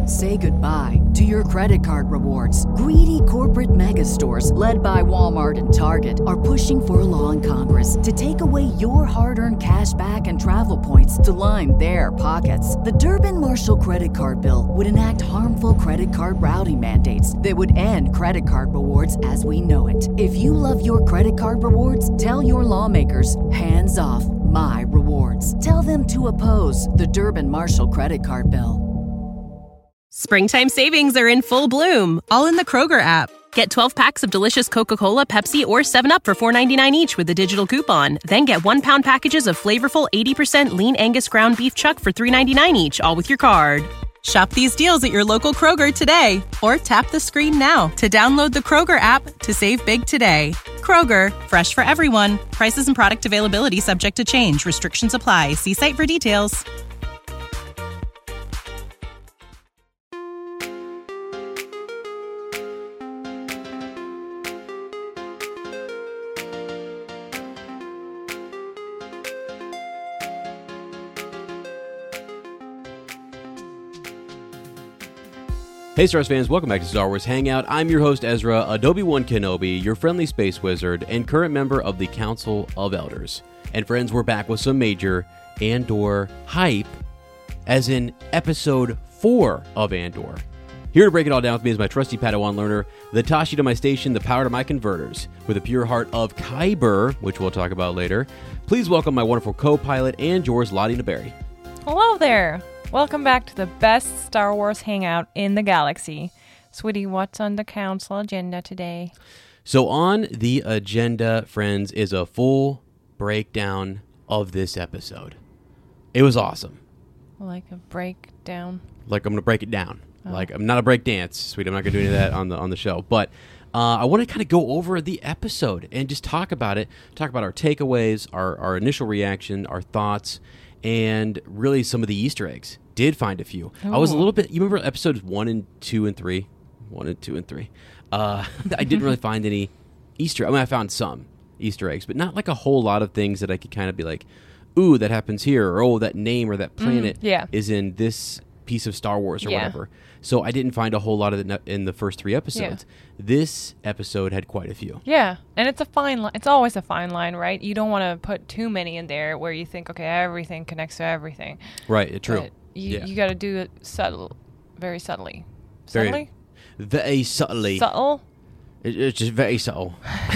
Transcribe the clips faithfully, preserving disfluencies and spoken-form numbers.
Say goodbye to your credit card rewards. Greedy corporate mega stores, led by Walmart and Target, are pushing for a law in Congress to take away your hard-earned cash back and travel points to line their pockets. The Durbin-Marshall credit card bill would enact harmful credit card routing mandates that would end credit card rewards as we know it. If you love your credit card rewards, tell your lawmakers, hands off my rewards. Tell them to oppose the Durbin-Marshall credit card bill. Springtime savings are in full bloom, all in the Kroger app. Get twelve packs of delicious Coca-Cola, Pepsi, or seven up for four ninety-nine each with a digital coupon. Then get one-pound packages of flavorful eighty percent lean Angus ground beef chuck for three ninety-nine each, all with your card. Shop these deals at your local Kroger today, or tap the screen now to download the Kroger app to save big today. Kroger, fresh for everyone. Prices and product availability subject to change. Restrictions apply. See site for details. Hey Star Wars fans, welcome back to Star Wars Hangout. I'm your host Ezra, Adobe-Wan Kenobi, your friendly space wizard, and current member of the Council of Elders. And friends, we're back with some major Andor hype, as in episode four of Andor. Here to break it all down with me is my trusty Padawan learner, the Tashi to my station, the power to my converters, with a pure heart of Kyber, which we'll talk about later. Please welcome my wonderful co-pilot and yours, Lottie Naberry. Hello there. Welcome back to the best Star Wars hangout in the galaxy. Sweetie, what's on the council agenda today? So on the agenda, friends, is a full breakdown of this episode. It was awesome. Like a breakdown? Like I'm going to break it down. Oh. Like I'm not a break dance, sweetie. I'm not going to do any of that on the on the show. But uh, I want to kind of go over the episode and just talk about it, talk about our takeaways, our, our initial reaction, our thoughts, and really some of the Easter eggs. Did find a few. Ooh. I was a little bit, you remember episodes one and two and three? One and two and three. Uh, I didn't really find any Easter, I mean, I found some Easter eggs, but not like a whole lot of things that I could kind of be like, ooh, that happens here, or oh, that name or that planet mm, yeah. is in this piece of Star Wars or yeah. whatever. So I didn't find a whole lot of it in the first three episodes. Yeah. This episode had quite a few. Yeah, and it's a fine line. It's always a fine line, right? You don't want to put too many in there where you think, okay, everything connects to everything. Right, true. But you yeah. you got to do it subtle, very subtly. Very, subtly? Very subtly. Subtle? It, it's just very subtle.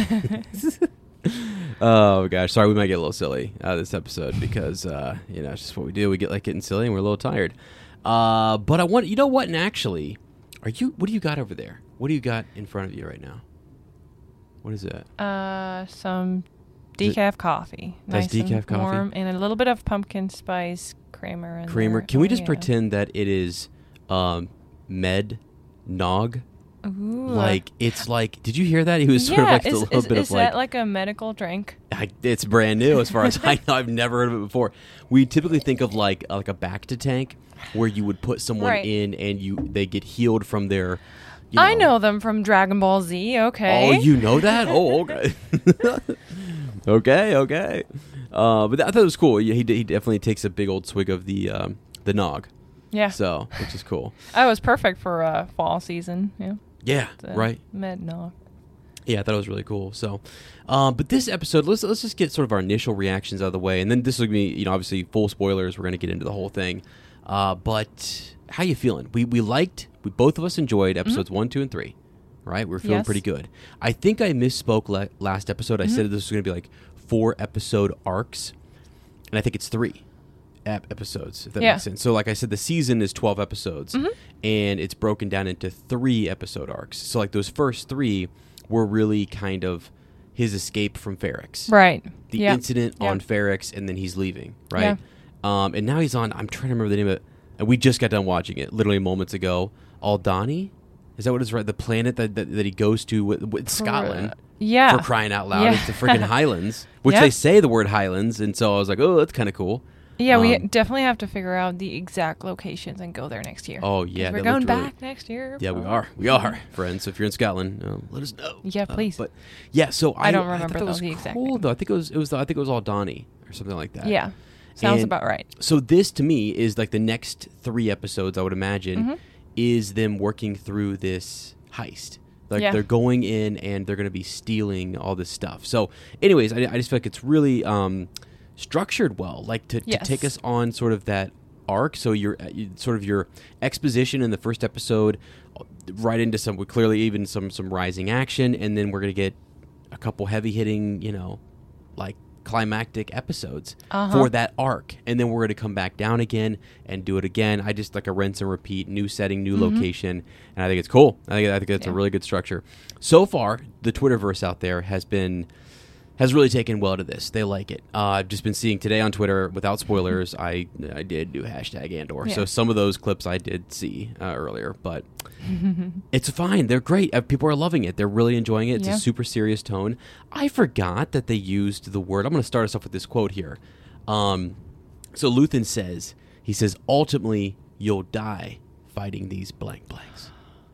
Oh, gosh. Sorry, we might get a little silly out of this episode because, uh, you know, it's just what we do. We get like getting silly and we're a little tired. Uh, but I want, you know what? And actually, are you, what do you got over there? What do you got in front of you right now? What is that? Uh, some decaf coffee. That's nice decaf and coffee? warm, and a little bit of pumpkin spice creamer. In Creamer. there. Can we Oh, just yeah. pretend that it is, um, Med Nog? Ooh. Like, it's like, did you hear that? He was sort yeah, of like is, a little is, bit is of like. Is that like a medical drink? I, it's brand new as far as I know. I've never heard of it before. We typically think of like uh, like a Bacta tank where you would put someone right. in and you they get healed from their. You know. I know them from Dragon Ball Z. Okay. Oh, you know that? Oh, okay. okay, okay. Uh, but th- I thought it was cool. He, he he definitely takes a big old swig of the um, the nog. Yeah. So, which is cool. Oh, it was perfect for uh, fall season. Yeah. Yeah. The right. Med nog. Yeah, I thought it was really cool. So, um, but this episode, let's let's just get sort of our initial reactions out of the way, and then this will be, you know, obviously full spoilers. We're going to get into the whole thing. Uh, but how you feeling? We we liked, we both of us enjoyed episodes mm-hmm. one, two, and three. Right, we're feeling yes. pretty good. I think I misspoke le- last episode. I mm-hmm. said this was going to be like four episode arcs, and I think it's three ep- episodes. If that yeah. makes sense. So, like I said, the season is twelve episodes, mm-hmm. and it's broken down into three episode arcs. So, like those first three were really kind of his escape from Ferrix. Right. The yep. incident yep. on Ferrix, and then he's leaving, right? Yeah. Um, and now he's on, I'm trying to remember the name of it, and we just got done watching it literally moments ago. Aldhani? Is that what it's right? The planet that, that, that he goes to with, with Scotland. Yeah. For crying out loud. Yeah. It's the freaking Highlands, which yeah. they say the word Highlands, and so I was like, oh, that's kind of cool. Yeah, um, we definitely have to figure out the exact locations and go there next year. Oh, yeah. We're that going looked back really, next year. Yeah, we are. We are, friends. So if you're in Scotland, uh, let us know. Yeah, please. Uh, but yeah, so I, I don't remember I thought those that was the exact cool, name. though. I think it was, it was, I think it was Aldhani or something like that. Yeah. Sounds And about right. So this, to me, is like the next three episodes, I would imagine, mm-hmm. is them working through this heist. Like Yeah. they're going in and they're going to be stealing all this stuff. So, anyways, I, I just feel like it's really um, structured well, like to, Yes. to take us on sort of that arc. So you're you, sort of your exposition in the first episode, right into some clearly even some some rising action, and then we're going to get a couple heavy hitting, you know, like climactic episodes Uh-huh. for that arc, and then we're going to come back down again and do it again. I just like a rinse and repeat, new setting, new Mm-hmm. location, and I think it's cool. I think I think that's Yeah. a really good structure. So far, the Twitterverse out there has been has really taken well to this. They like it. Uh, I've just been seeing today on Twitter, without spoilers, I I did do hashtag Andor, Yeah. so some of those clips I did see uh, earlier, but it's fine. They're great. Uh, People are loving it. They're really enjoying it. It's Yeah. a super serious tone. I forgot that they used the word. I'm going to start us off with this quote here. Um, so Luthen says, he says, ultimately, you'll die fighting these blank blanks.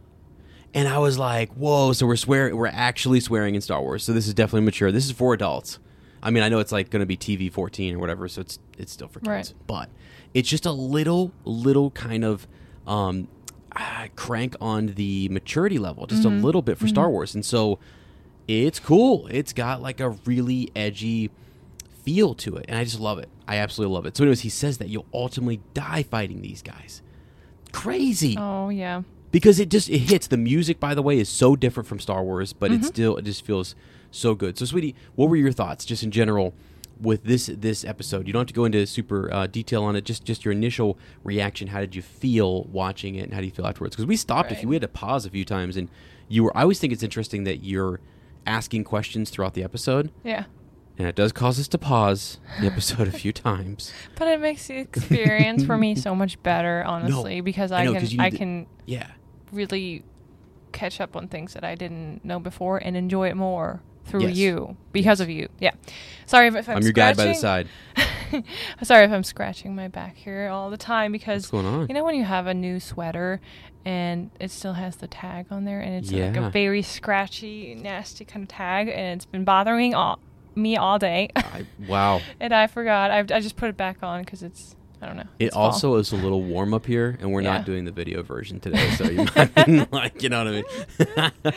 And I was like, whoa, so we're swearing, we're actually swearing in Star Wars. So this is definitely mature. This is for adults. I mean, I know it's like going to be T V fourteen or whatever, so it's it's still for kids. Right. But it's just a little, little kind of um, ah, crank on the maturity level, just Mm-hmm. a little bit for Star Wars. And so it's cool. It's got like a really edgy feel to it, and I just love it. I absolutely love it. So anyways, he says that you'll ultimately die fighting these guys. Crazy. Oh, yeah. Because it just it hits. The music, by the way, is so different from Star Wars, but Mm-hmm. it still it just feels so good. So, sweetie, what were your thoughts, just in general, with this this episode? You don't have to go into super uh, detail on it. Just just your initial reaction. How did you feel watching it, and how do you feel afterwards? Because we stopped. Right. If you we had to pause a few times, and you were. I always think it's interesting that you're asking questions throughout the episode, Yeah. and it does cause us to pause the episode a few times. But it makes the experience for me so much better, honestly, because I I, know, can 'cause you I need to- can Yeah. really catch up on things that I didn't know before and enjoy it more through Yes. you because of you. Yeah. Sorry if, if I'm, I'm your guide by the scratching. side. Sorry if I'm scratching my back here all the time because What's going on? you know when you have a new sweater and it still has the tag on there and it's like Yeah. a very scratchy, nasty kind of tag and it's been bothering all, me all day. I, wow. And I forgot. I I just put it back on because it's I don't know. It it's fall. also is a little warm up here, and we're Yeah. not doing the video version today, so you might like, you know what I mean?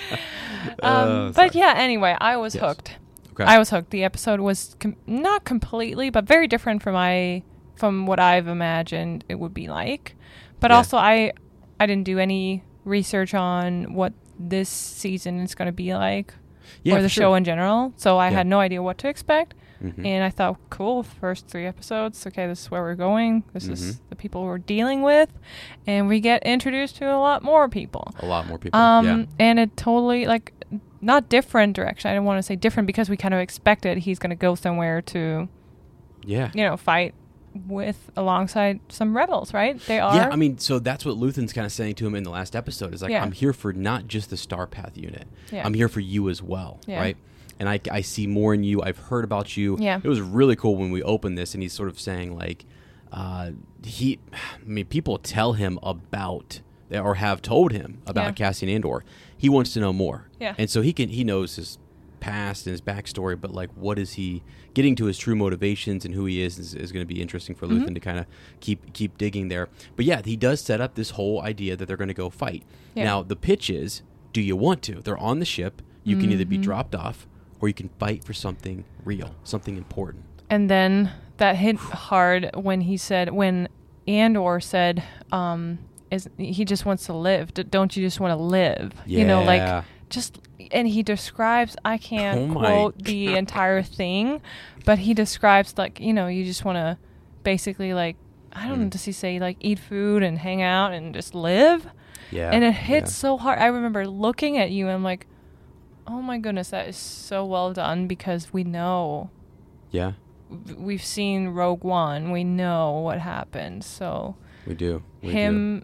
Um, but yeah, anyway, I was Yes. hooked. Okay. I was hooked. The episode was com- not completely, but very different from my from what I've imagined it would be like. But Yeah. also, I I didn't do any research on what this season is going to be like yeah, or for the sure. show in general. So I Yeah. had no idea what to expect. Mhm. And I thought, cool, first three episodes. Okay, this is where we're going. This Mhm. is the people we're dealing with. And we get introduced to a lot more people. A lot more people. Um, yeah. and it totally, like, not different direction. I don't want to say different because we kind of expected he's going to go somewhere to, Yeah. you know, fight with alongside some rebels, right? They are. Yeah, I mean, so that's what Luthen's kind of saying to him in the last episode. Is like, Yeah. I'm here for not just the Star Path unit. Yeah. I'm here for you as well, Yeah. right? And I, I see more in you. I've heard about you. Yeah. It was really cool when we opened this, and he's sort of saying like, uh, he, I mean, people tell him about or have told him about Yeah. Cassian Andor. He wants to know more. Yeah. And so he can he knows his past and his backstory, but like, what is he getting to his true motivations and who he is is, is going to be interesting for Mm-hmm. Luthen to kind of keep keep digging there. But yeah, he does set up this whole idea that they're going to go fight. Yeah. Now the pitch is, do you want to? They're on the ship. You can either be Mm-hmm. dropped off or you can fight for something real, something important. And then that hit hard when he said, when Andor said, um, is he just wants to live. D- don't you just want to live? You know, Yeah. like just, and he describes, I can't Oh my quote the entire thing, but he describes like, you know, you just want to basically like, I don't know, Mm. does he say like eat food and hang out and just live? Yeah. And it hits yeah. so hard. I remember looking at you and I'm like, oh my goodness, that is so well done because we know Yeah, v- we've seen Rogue One. We know what happened. So we do. We do. him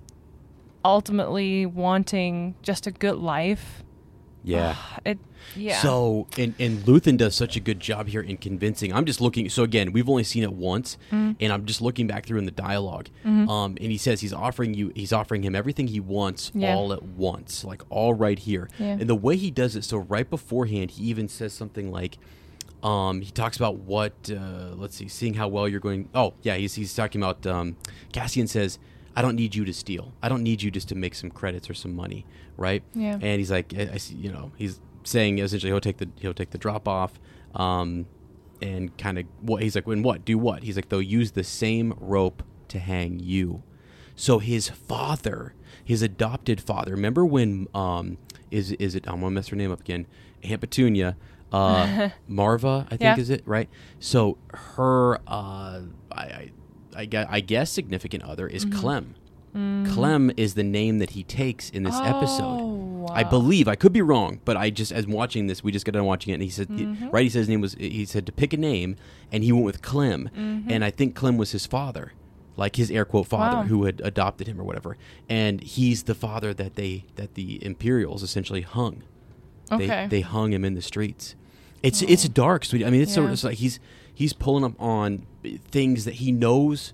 ultimately wanting just a good life. Yeah. It yeah. So, and, and Luthen does such a good job here in convincing. I'm just looking. So again, we've only seen it once, Mm-hmm. and I'm just looking back through in the dialogue. Um, and he says he's offering you, he's offering him everything he wants Yeah. all at once, like all right here. Yeah. And the way he does it, so right beforehand, he even says something like, um, he talks about what, uh, let's see, seeing how well you're going. Oh, yeah, he's he's talking about. Um, Cassian says, I don't need you to steal. I don't need you just to make some credits or some money, right? Yeah. And he's like, I, I see, you know, he's saying essentially he'll take the he'll take the drop off, um, and kind of what he's like, when what do what? He's like, they'll use the same rope to hang you. So his father, his adopted father. Remember when um is is it? I'm gonna mess her name up again. Aunt Petunia. Uh, Marva, I think Yeah. is it, right? So her, uh, I, I, I, gue- I guess significant other is Mm-hmm. Clem. Mm. Clem is the name that he takes in this Oh, episode. I wow. believe, I could be wrong, but I just, as watching this, we just got done watching it, and he said, Mm-hmm. he- right, he said his name was, he said to pick a name, and he went with Clem, Mm-hmm. and I think Clem was his father, like his air quote father, Wow. who had adopted him or whatever, and he's the father that they, that the Imperials essentially hung. Okay. They, they hung him in the streets. It's it's dark, sweetie. I mean, it's sort Yeah. of it's like he's he's pulling up on things that he knows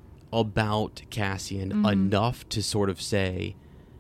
about Cassian Mm-hmm. enough to sort of say,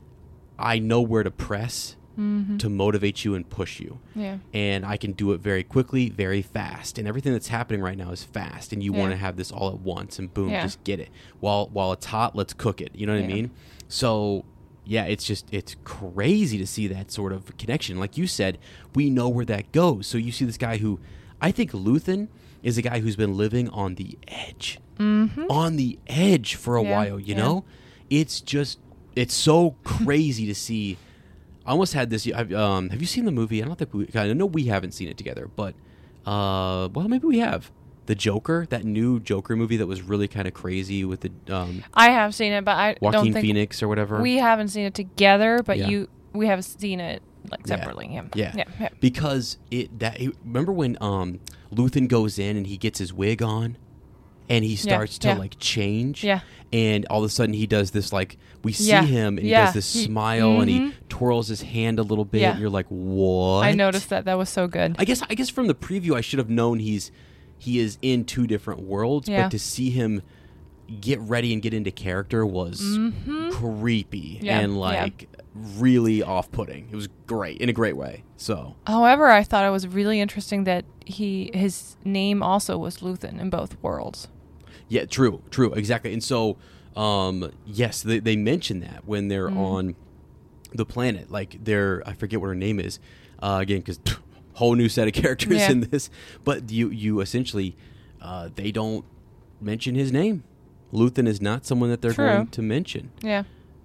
I know where to press Mm-hmm. to motivate you and push you. Yeah. And I can do it very quickly, very fast. And everything that's happening right now is fast. And you Yeah. want to have this all at once and boom, Yeah. just get it. While while it's hot, let's cook it. You know what I Yeah. mean? So yeah, it's just it's crazy to see that sort of connection. Like you said, we know where that goes. So you see this guy who I think Luthen is a guy who's been living on the edge. Mm-hmm. On the edge for a Yeah, while, you yeah. know? It's just it's so crazy to see. I almost had this. I've, um, have you seen the movie? I don't think we. I know we haven't seen it together, but uh, well, maybe we have. The Joker, that new Joker movie that was really kind of crazy with the um, I have seen it, but I don't Joaquin think Phoenix or whatever. we haven't seen it together. But Yeah. you, we have seen it like Yeah. separately. Yeah. Yeah. Yeah. yeah. Because it that remember when um Luthen goes in and he gets his wig on and he starts to yeah. like change. Yeah. And all of a sudden he does this like we see Yeah. him and he Yeah. does this He- smile and he Mhm. twirls his hand a little bit Yeah. and you're like, what? I noticed that. That was so good. I guess I guess from the preview I should have known he's he is in two different worlds, Yeah. but to see him get ready and get into character was creepy Mm-hmm. Yeah, and yeah. like really off-putting. It was great in a great way. So However, I thought it was really interesting that he his name also was Luthen in both worlds. yeah, true, true, exactly. And so um, yes, they they mention that when they're Mm-hmm. on the planet, like they're I forget what her name is uh, again because. Whole new set of characters Yeah. in this, but you you essentially uh, they don't mention his name. Luthen is not someone that they're True. going to mention. Yeah.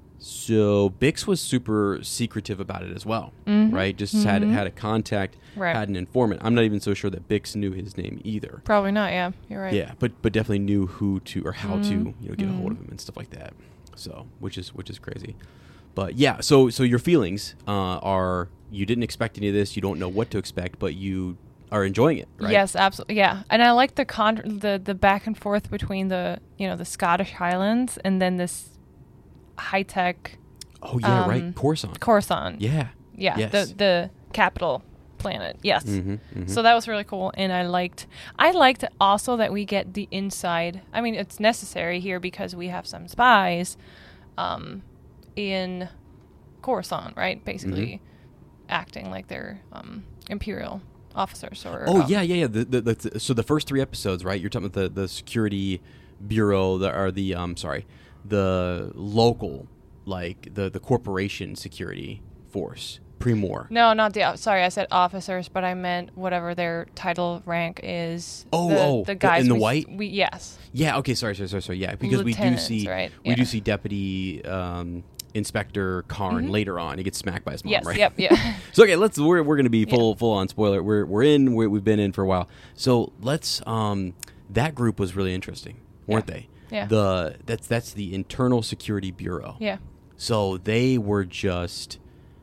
So Bix was super secretive about it as well, Mhm. right? Just had Mhm. had a contact, Right. had an informant. I'm not even so sure that Bix knew his name either. Probably not. Yeah. You're right. Yeah, but but definitely knew who to or how to Mhm. you know get a hold of him and stuff like that. So which is which is crazy. But yeah, so so your feelings uh, are you didn't expect any of this, you don't know what to expect, but you are enjoying it, right? Yes, absolutely. Yeah, and I like the con the the back and forth between the you know the Scottish Highlands and then this high tech Oh yeah, um, right. Coruscant. Coruscant. Yeah. Yeah, Yes. the the capital planet. Yes. Mhm, mhm. So that was really cool, and I liked. I liked also that we get the inside. I mean, it's necessary here because we have some spies, um, in Coruscant, right? Basically, Mm-hmm. acting like they're um, imperial officers or. Oh um, yeah, yeah, yeah. The, the, the, so the first three episodes, right? You're talking about the, the security bureau, the or the um, sorry, the local, like the the corporation security force, Primor. No, not the. o- Sorry, I said officers, but I meant whatever their title rank is. Oh, the, oh, the guys in the we s- white? We yes. Yeah. Okay. Sorry. Sorry. Sorry. Sorry. Yeah. Because we do Lieutenants, see right? we Yeah. do see Deputy um, Inspector Karn later on. He gets smacked by his mom, Yes. right? Yep. Yeah. So okay, let's we're we're gonna be full full on spoiler. We're we're in. We're, we've been in for a while. So let's. Um, that group was really interesting, weren't Yeah. they? Yeah. The that's that's the Internal Security Bureau. yeah. So they were just.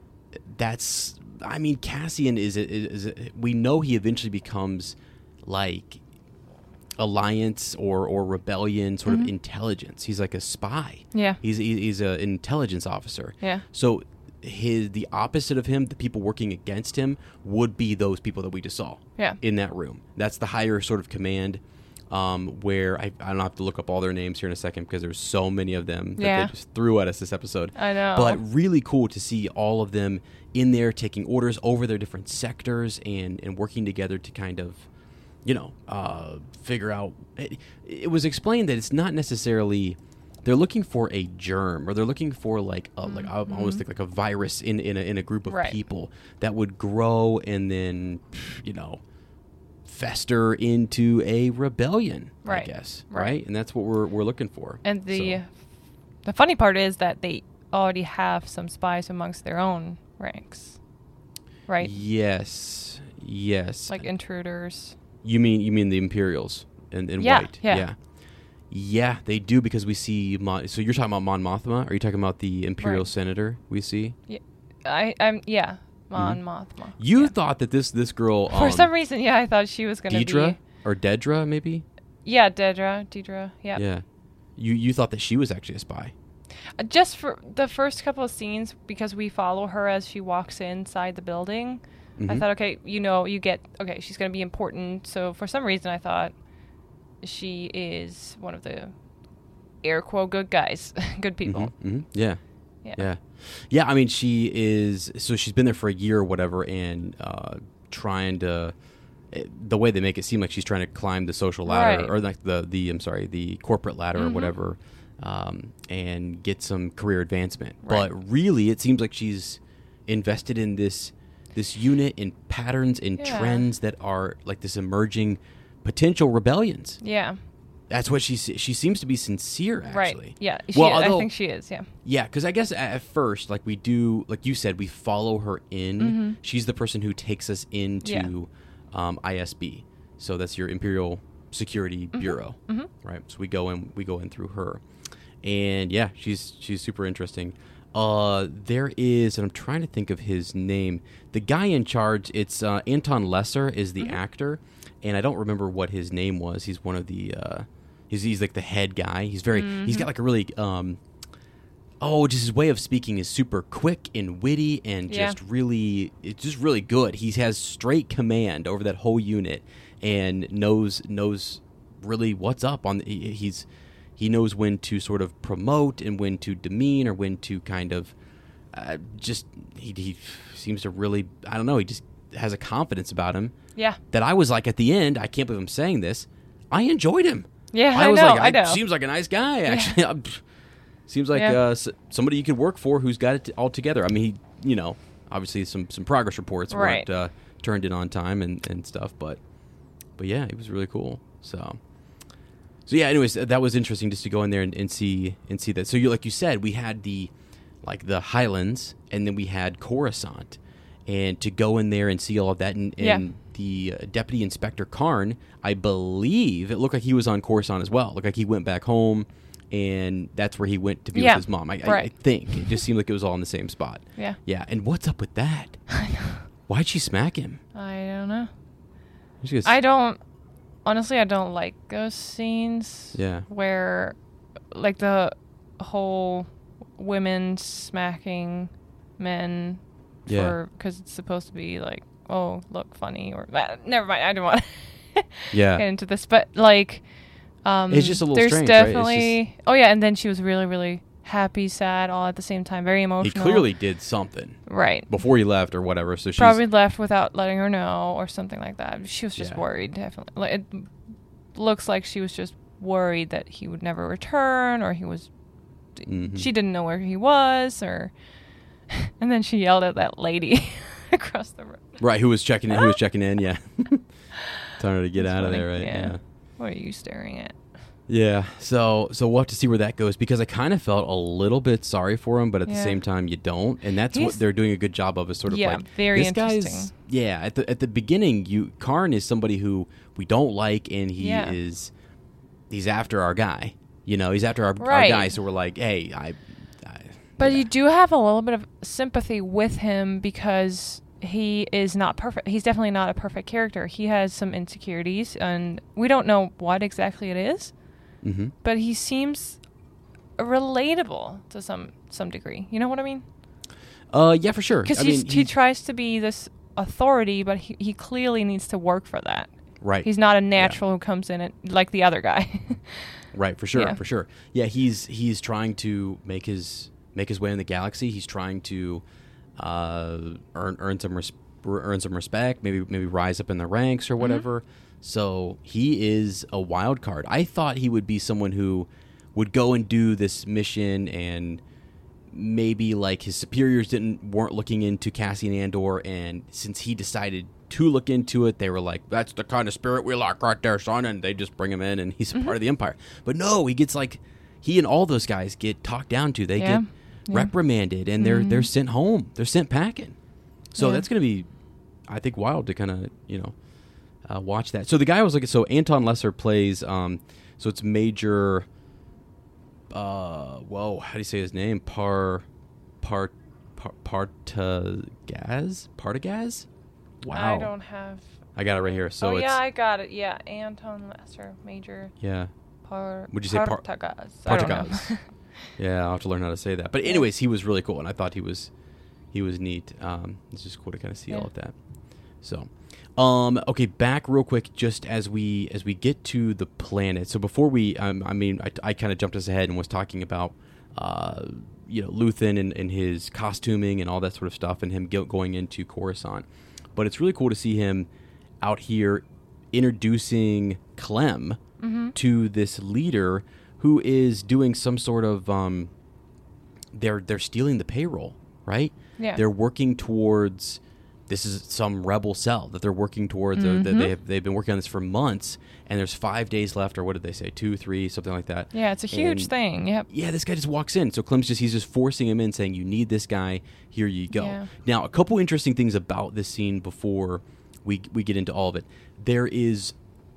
That's. I mean, Cassian is is, is we know he eventually becomes like alliance or or rebellion sort of intelligence. He's like a spy. Yeah. He's he- he's a, an intelligence officer. Yeah. So his the opposite of him, the people working against him, would be those people that we just saw. Yeah. In that room, that's the higher sort of command. Um, where I, I don't have to look up all their names here in a second because there's so many of them that Yeah. they just threw at us this episode. I know. But really cool to see all of them in there taking orders over their different sectors and, and working together to kind of, you know, uh, figure out. It, it was explained that it's not necessarily they're looking for a germ, or they're looking for like a, like I Mm-hmm. almost think like a virus in in a, in a group of Right. people that would grow and then, you know, fester into a rebellion. Right. I guess. Right. Right. And that's what we're we're looking for. And the So, the funny part is that they already have some spies amongst their own ranks, right? yes, yes. Like intruders. You mean you mean the Imperials in, in Yeah, white? yeah. yeah, yeah. They do, because we see. Mon- so you're talking about Mon Mothma? Are you talking about the Imperial Right. senator we see? I I'm yeah, Mon Mothma. You yeah. thought that this this girl For um, some reason, yeah, I thought she was gonna Deidre be. or Dedra maybe? Yeah, Dedra, Deidre. Yeah. Yeah. You you thought that she was actually a spy? Uh, Just for the first couple of scenes, because we follow her as she walks inside the building. I Mhm. thought, okay, you know, you get okay, she's gonna be important. So for some reason, I thought she is one of the air quote good guys, good people. Mhm, mhm. Yeah. Yeah. Yeah. Yeah, I mean, she is, so she's been there for a year or whatever, and uh, trying to, eh, the way they make it seem like she's trying to climb the social ladder, Right. or like the, the, I'm sorry, the corporate ladder or Mhm. whatever, um, and get some career advancement. Right. But really, it seems like she's invested in this, this unit in patterns and Yeah. trends that are like this emerging potential rebellions. Yeah. That's what she, se- she seems to be sincere, actually. Right. Yeah. She Well, is. although- I think she is. Yeah. Yeah, because I guess at first, like we do, like you said, we follow her in. Mhm. She's the person who takes us into um, I S B, so that's your Imperial Security Bureau, Mhm. right? So we go in, we go in through her, and yeah, she's she's super interesting. Uh, there is, and I'm trying to think of his name. The guy in charge, it's uh, Anton Lesser is the actor, and I don't remember what his name was. He's one of the, uh, he's he's like the head guy. He's very, he's got like a really, um, oh, just his way of speaking is super quick and witty and Yeah. just really, it's just really good. He has straight command over that whole unit and knows knows really what's up on. The, he, he's he knows when to sort of promote and when to demean, or when to kind of uh, just he, he seems to really, I don't know, he just has a confidence about him Yeah. that I was like at the end, I can't believe I'm saying this, I enjoyed him. Yeah. I I, was know. like, I know. seems like a nice guy, actually. I'm- Seems like Yeah. uh, s- somebody you could work for who's got it t- all together. I mean, he, you know, obviously some, some progress reports Right. weren't uh, turned in on time and, and stuff, but but yeah, it was really cool. So so yeah, anyways, th- that was interesting just to go in there and, and see and see that. So you like you said, we had the like the Highlands, and then we had Coruscant, and to go in there and see all of that, and, Yeah. and the uh, Deputy Inspector Karn, I believe it looked like he was on Coruscant as well. It looked like he went back home, and that's where he went to be Yeah, with his mom. I, I, I right. think it just seemed like it was all in the same spot. Yeah. Yeah, and what's up with that? Why'd she smack him? I don't know. She just- I don't. Honestly, I don't like those scenes. Yeah. Where, like the whole women smacking men Yeah. for because it's supposed to be like, oh, look funny, or uh, never mind. I don't want to Yeah. get into this, but like, um, It's just a little there's strange, right? It's definitely. Oh yeah, and then she was really, really happy, sad, all at the same time, very He emotional. clearly did something right. before he left or whatever. So she's Probably left without letting her know or something like that. She was just Yeah. worried, definitely. Like, it looks like she was just worried that he would never return, or he was. Mhm. She didn't know where he was, or. And then she yelled at that lady across the room. right. Who was checking in? Who was checking in? Yeah. Telling her to get That's out of funny. there, right? Yeah. What are you staring at? Yeah, so so we'll have to see where that goes, because I kind of felt a little bit sorry for him, but at the Yeah. same time you don't, and that's what He's- they're doing a good job of, is sort of Yeah, like very this guy's interesting. yeah at the at the beginning, you Karn is somebody who we don't like, and he Yeah. is he's after our guy, you know, he's after our, our Right. guy, so we're like, hey, I, I But yeah. you do have a little bit of sympathy with him because he is not perfect. He's definitely not a perfect character. He has some insecurities, and we don't know what exactly it is. hmm But he seems relatable to some some degree. You know what I mean? uh yeah for sure, Because I mean, he tries to be this authority, but he, he clearly needs to work for that. right He's not a natural who comes in it like the other guy. Right, for sure, Yeah. for sure. Yeah, he's he's trying to make his make his way in the galaxy. He's trying to uh, earn earn some res- earn some respect. Maybe maybe rise up in the ranks or whatever. So he is a wild card. I thought he would be someone who would go and do this mission, and maybe like his superiors didn't weren't looking into Cassian Andor, and since he decided to look into it, they were like, that's the kind of spirit we like right there, son, and they just bring him in, and he's a mm-hmm. part of the Empire. But no, he gets like, he and all those guys get talked down to. They yeah. get yeah. reprimanded, and they're mm-hmm. they're sent home. They're sent packing. So yeah. that's going to be, I think, wild to kind of, you know, uh, watch that. So the guy I was looking, so Anton Lesser plays, um, so it's Major, uh, whoa, how do you say his name? Par, Par, Par, Partagaz? Partagaz? Wow. I don't have. I got it right here. So oh, it's, yeah, I got it. Yeah, Anton Lesser, Major. Yeah. Par. Would you say Par- Partagaz? Partagaz. Yeah, I'll have to learn how to say that. But anyways, he was really cool, and I thought he was, he was neat. Um, it's just cool to kind of see yeah. all of that. So, um, okay, back real quick, just as we as we get to the planet. So before we, um, I mean, I, I kind of jumped us ahead and was talking about, uh, you know, Luthen and, and his costuming and all that sort of stuff, and him go- going into Coruscant. But it's really cool to see him out here introducing Clem mm-hmm. to this leader who is doing some sort of um, they're they're stealing the payroll, right? Yeah. They're working towards this is some rebel cell that they're working towards. Mm-hmm. Uh, they have, they've been working on this for months, and there's five days left, or what did they say? Two, three, something like that. Yeah, it's a huge and thing. Yep. Yeah, this guy just walks in. So Clem's just he's just forcing him in, saying, "You need this guy. Here you go." Yeah. Now, a couple interesting things about this scene before we we get into all of it. There is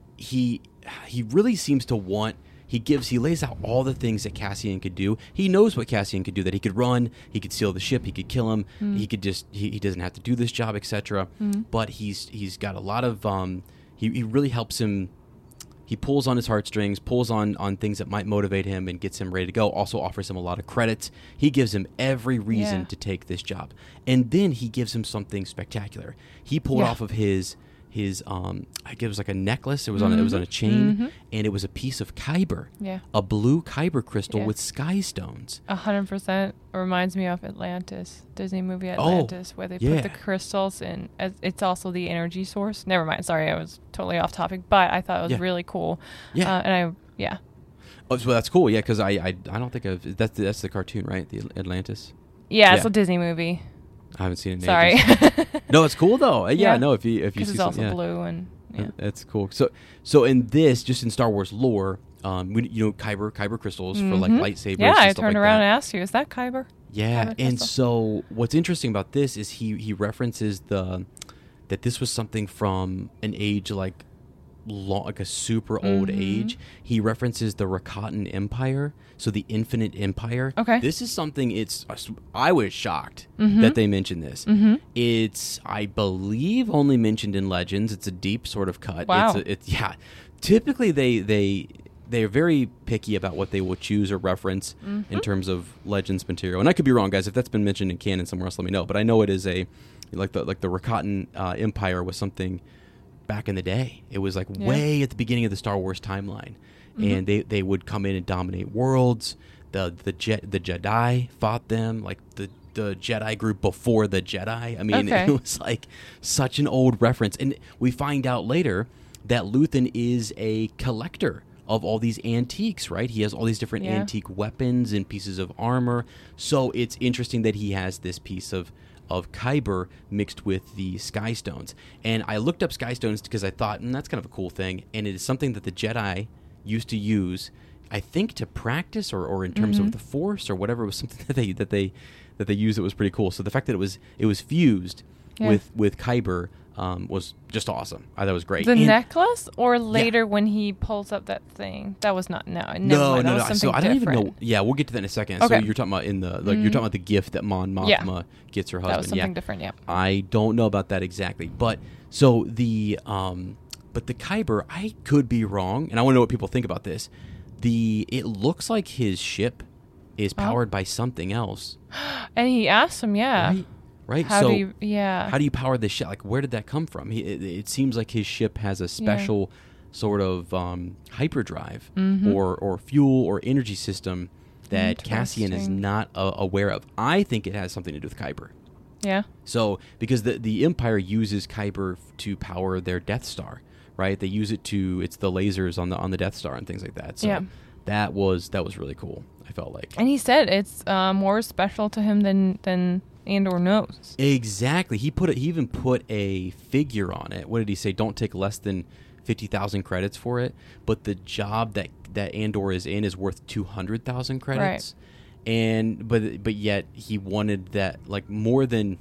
he he really seems to want. He gives, he lays out all the things that Cassian could do. He knows what Cassian could do, that he could run, he could steal the ship, he could kill him, mm. he could just, he, he doesn't have to do this job, et cetera. Mm. But he's he's got a lot of, um, he, he really helps him, he pulls on his heartstrings, pulls on, on things that might motivate him and gets him ready to go, also offers him a lot of credits. He gives him every reason yeah. to take this job. And then he gives him something spectacular. He pulled yeah. off of his... His, um, I guess it was like a necklace. It was mm-hmm. on, it was on a chain, mm-hmm. and it was a piece of kyber, yeah, a blue kyber crystal yeah. with sky stones. A hundred percent reminds me of Atlantis, Disney movie Atlantis, oh, where they yeah. put the crystals in. As it's also the energy source. Never mind. Sorry, I was totally off topic, but I thought it was yeah. really cool. Yeah, uh, and I yeah. Oh, so that's cool. Yeah, because I, I I don't think I've that's the, that's the cartoon, right? The Atlantis. Yeah, yeah. it's a Disney movie. I haven't seen it. In Sorry. ages. No, it's cool though. Yeah, yeah. no, if you if you see it's some, also yeah. blue and yeah, that's cool. So so in this, just in Star Wars lore, um, we, you know, kyber kyber crystals mm-hmm. for like lightsabers. Yeah, and I stuff turned like around that. and asked you, "Is that kyber?" Yeah, kyber and crystal? so what's interesting about this is he he references the that this was something from an age like long, like a super old mm-hmm. age. He references the Rakatan Empire, so the Infinite Empire. Okay, this is something. It's I was shocked mm-hmm. that they mentioned this. Mm-hmm. It's I believe only mentioned in Legends. It's a deep sort of cut. Wow. It's, a, it's yeah. Typically they they. They're very picky about what they will choose or reference mm-hmm. in terms of Legends material. And I could be wrong, guys. If that's been mentioned in canon somewhere else, let me know. But I know it is a, like the like the Rakatan uh, Empire was something back in the day. It was like yeah. way at the beginning of the Star Wars timeline. Mm-hmm. And they, they would come in and dominate worlds. The the Je- the Jedi fought them, like the, the Jedi group before the Jedi. I mean, okay. it was like such an old reference. And we find out later that Luthen is a collector of all these antiques, right? He has all these different yeah. antique weapons and pieces of armor. So it's interesting that he has this piece of of kyber mixed with the sky stones. And I looked up sky stones because I thought, mm, that's kind of a cool thing. And it is something that the Jedi used to use, I think, to practice or, or in terms mm-hmm. of the Force or whatever. It was something that they that they that they used that was pretty cool. So the fact that it was it was fused yeah. with with kyber Um, was just awesome. I thought it was great. The and necklace, or later yeah. when he pulls up that thing, that was not no, never no, mind. no, That no. was So I don't different. even know. Yeah, we'll get to that in a second. Okay. So you're talking about in the like mm-hmm. you're talking about the gift that Mon Mothma yeah. gets her husband. That was something yeah. different. Yeah. I don't know about that exactly, but so the um, but the kyber, I could be wrong, and I want to know what people think about this. The it looks like his ship is powered oh. by something else, and he asked him, yeah. Right? Right. How so do you, yeah. how do you power this ship? Like, where did that come from? He, it, it seems like his ship has a special yeah. sort of um, hyperdrive mm-hmm. or or fuel or energy system that Cassian is not uh, aware of. I think it has something to do with kyber. Yeah. So because the the Empire uses kyber to power their Death Star, right? They use it to it's the lasers on the on the Death Star and things like that. So yeah. that was that was really cool. I felt like, And he said it's uh, more special to him than than Andor knows. exactly. He put it. He even put a figure on it. What did he say? Don't take less than fifty thousand credits for it. But the job that that Andor is in is worth two hundred thousand credits. Right. And but but yet he wanted that like more than.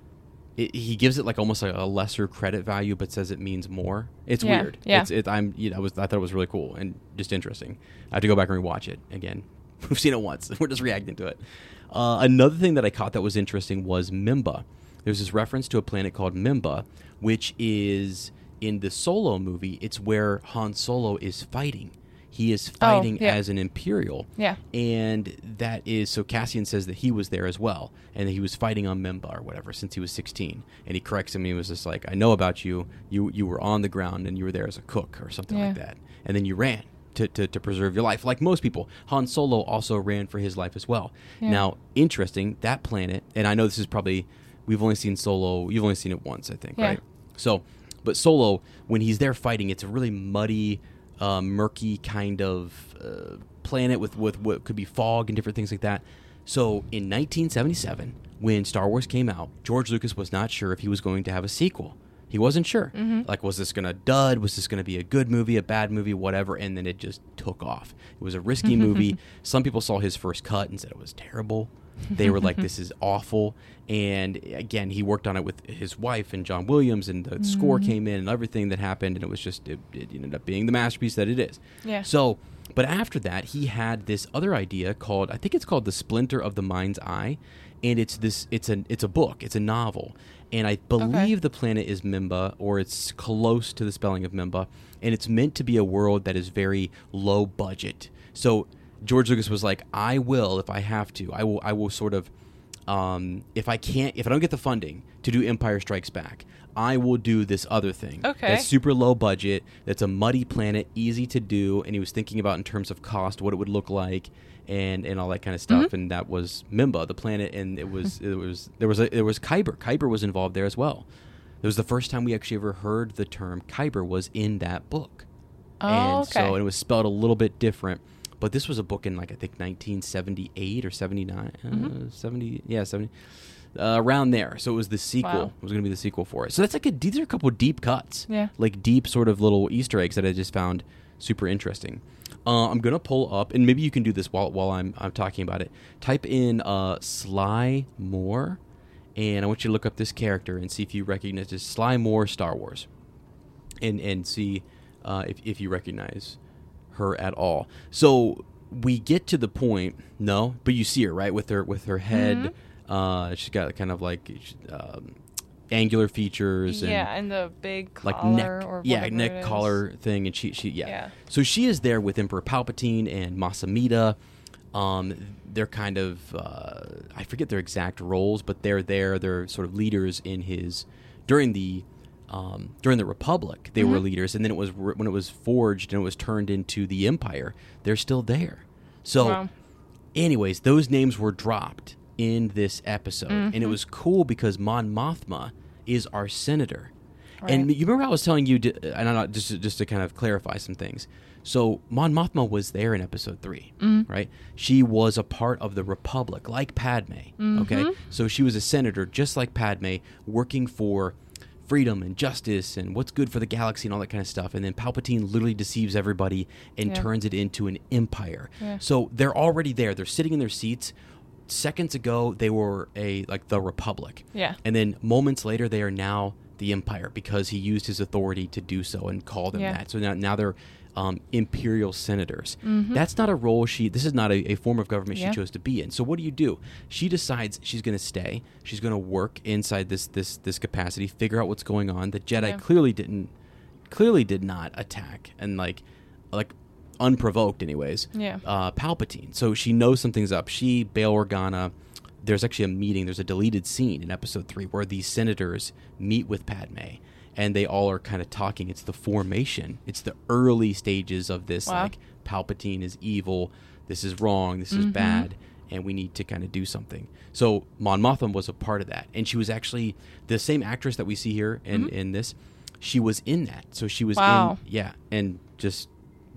It, he gives it like almost like a lesser credit value, but says it means more. It's yeah, weird. Yeah. It's it. I'm. You know, I was. I thought it was really cool and just interesting. I have to go back and rewatch it again. We've seen it once. We're just reacting to it. Uh, another thing that I caught that was interesting was Mimba. There's this reference to a planet called Mimba, which is in the Solo movie. It's where Han Solo is fighting. He is fighting oh, yeah. as an Imperial. Yeah. And that is, so Cassian says that he was there as well, and that he was fighting on Mimba or whatever since he was sixteen. And he corrects him, and he was just like, I know about you. You you were on the ground, and you were there as a cook or something yeah. like that. And then you ran to, to, to preserve your life. Like most people, Han Solo also ran for his life as well. Yeah. Now, interesting, that planet, and I know this is probably, we've only seen Solo, you've only seen it once, I think, yeah. right? So, but Solo, when he's there fighting, it's a really muddy, Uh, murky kind of uh, planet with, with what could be fog and different things like that. So in nineteen seventy-seven, when Star Wars came out, George Lucas was not sure if he was going to have a sequel. He wasn't sure. Mm-hmm. Like, was this going to dud? Was this going to be a good movie, a bad movie, whatever? And then it just took off. It was a risky movie. Some people saw his first cut and said it was terrible. They were like, this is awful. And again, he worked on it with his wife and John Williams, and the mm-hmm. score came in and everything that happened, and it was just, it, it ended up being the masterpiece that it is. Yeah. So, but after that, he had this other idea called, I think it's called The Splinter of the Mind's Eye, and it's this, it's a, it's a book, it's a novel. And I believe okay. the planet is Mimba, or it's close to the spelling of Mimba, and it's meant to be a world that is very low budget. So George Lucas was like, I will, if I have to, I will I will sort of, um, if I can't, if I don't get the funding to do Empire Strikes Back, I will do this other thing. Okay. That's super low budget, that's a muddy planet, easy to do, and he was thinking about in terms of cost, what it would look like, and, and all that kind of stuff, mm-hmm. and that was Mimba, the planet, and it was, it was, there was, a, there was Kyber. Kyber was involved there as well. It was the first time we actually ever heard the term Kyber was in that book. Oh, and okay. so it was spelled a little bit different. But this was a book in, like, I think nineteen seventy-eight or seventy-nine. Mm-hmm. Uh, seventy, yeah, seventy. Uh, around there. So it was the sequel. Wow. It was going to be the sequel for it. So that's like a, these are a couple of deep cuts. Yeah. Like deep sort of little Easter eggs that I just found super interesting. Uh, I'm going to pull up, and maybe you can do this while while I'm I'm talking about it. Type in uh, Sly Moore, and I want you to look up this character and see if you recognize this. Sly Moore, Star Wars. And, and see uh, if, if you recognize her at all. So we get to the point, no, but you see her, right, with her with her head. Mm-hmm. Uh, she's got kind of like um, angular features. And yeah, and the big collar like neck, or yeah, whatever neck it is. collar thing, and she, she, yeah. Yeah. So she is there with Emperor Palpatine and Masamita. Um, they're kind of, uh, I forget their exact roles, but they're there. They're sort of leaders in his during the. Um, during the Republic, they mm-hmm. were leaders, and then it was re- when it was forged and it was turned into the Empire, they're still there. So, wow. anyways, those names were dropped in this episode, mm-hmm. and it was cool because Mon Mothma is our senator. Right. And you remember I was telling you, to, and I'm not just to, just to kind of clarify some things. So Mon Mothma was there in Episode Three, mm-hmm. right? She was a part of the Republic, like Padme. Mm-hmm. Okay, so she was a senator, just like Padme, working for freedom and justice and what's good for the galaxy and all that kind of stuff. And then Palpatine literally deceives everybody and yeah. turns it into an empire. Yeah. So they're already there. They're sitting in their seats. Seconds ago, they were a like the Republic. Yeah. And then moments later, they are now the Empire because he used his authority to do so and call them yeah. that. So now, now they're um, imperial senators. Mm-hmm. That's not a role she, this is not a, a form of government yeah. she chose to be in. So what do you do? She decides she's going to stay. She's going to work inside this, this, this capacity, figure out what's going on. The Jedi yeah. clearly didn't, clearly did not attack and like, like unprovoked anyways, yeah. uh, Palpatine. So she knows something's up. She, Bail Organa, there's actually a meeting, there's a deleted scene in Episode three where these senators meet with Padme. And they all are kind of talking. It's the formation. It's the early stages of this, wow. like, Palpatine is evil, this is wrong, this mm-hmm. is bad, and we need to kind of do something. So Mon Mothma was a part of that. And she was actually the same actress that we see here in, mm-hmm. in this. She was in that. So she was wow. in, yeah, and just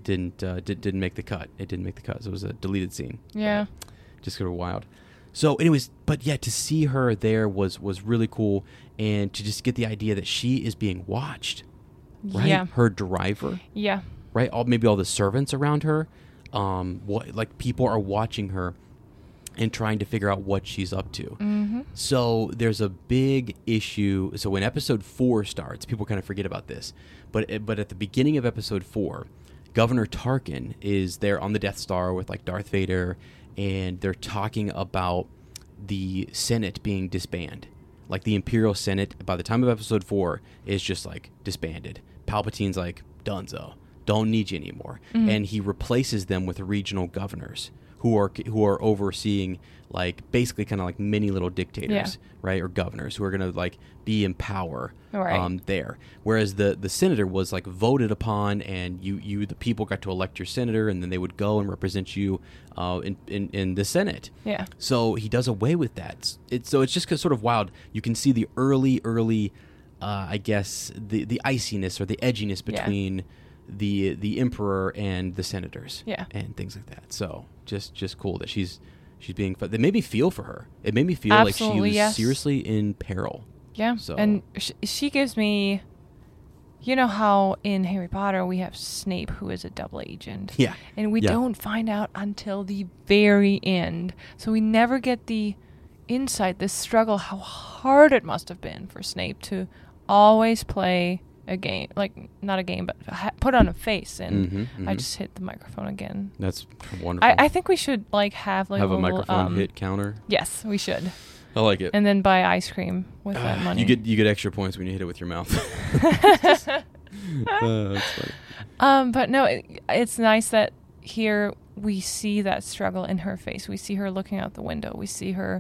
didn't uh, did, didn't make the cut. It didn't make the cut. So it was a deleted scene. Yeah. But just sort of wild. So anyways, but yeah, to see her there was was really cool, and to just get the idea that she is being watched, right? Yeah. Her driver, Yeah. right? All maybe all the servants around her, um, what like people are watching her and trying to figure out what she's up to. Mm-hmm. So there's a big issue. So when episode four starts, people kind of forget about this, but but at the beginning of episode four, Governor Tarkin is there on the Death Star with like Darth Vader. And they're talking about the Senate being disbanded. Like the Imperial Senate, by the time of episode four, is just like disbanded. Palpatine's like, Dunzo, don't need you anymore. Mm-hmm. And he replaces them with regional governors who are who are overseeing like basically kind of like mini little dictators, yeah. right? Or governors who are going to like be in power right. um, there. Whereas the, the senator was like voted upon, and you, you the people got to elect your senator, and then they would go and represent you uh, in, in in the Senate. Yeah. So he does away with that. It's so it's just sort of wild. You can see the early early, uh, I guess the the iciness or the edginess between. Yeah. the the emperor and the senators, yeah, and things like that. So just just cool that she's she's being. It made me feel for her. It made me feel Absolutely, like she was yes. seriously in peril. Yeah, so. and sh- she gives me. You know how in Harry Potter we have Snape, who is a double agent. Yeah, and we yeah. don't find out until the very end, so we never get the insight, this struggle, how hard it must have been for Snape to always play a game, like not a game, but ha- put on a face. And mm-hmm, mm-hmm. I just hit the microphone again. That's wonderful. I, I think we should like have like have a, a little, microphone um, hit counter. Yes, we should. I like it. And then buy ice cream with that money. You get you get extra points when you hit it with your mouth. uh, that's funny. Um, but no, it, it's nice that here we see that struggle in her face. We see her looking out the window. We see her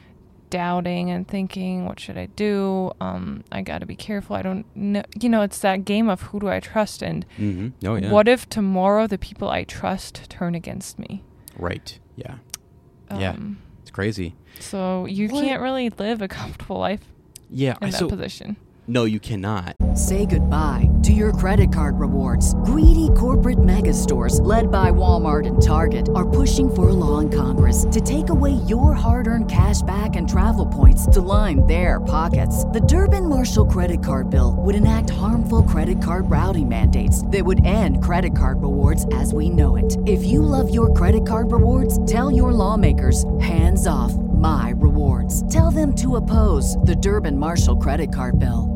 doubting and thinking, what should I do? Um, I got to be careful. I don't know. You know, it's that game of who do I trust? And mm-hmm. oh, yeah. what if tomorrow the people I trust turn against me? Right. Yeah. Um, yeah. It's crazy. So you what? can't really live a comfortable life yeah, in I, that so, position. No, you cannot. Say goodbye to your credit card rewards. Greedy corporate mega stores, led by Walmart and Target, are pushing for a law in Congress to take away your hard-earned cash back and travel points to line their pockets. The Durbin-Marshall credit card bill would enact harmful credit card routing mandates that would end credit card rewards as we know it. If you love your credit card rewards, tell your lawmakers, hands off my rewards. Tell them to oppose the Durbin-Marshall credit card bill.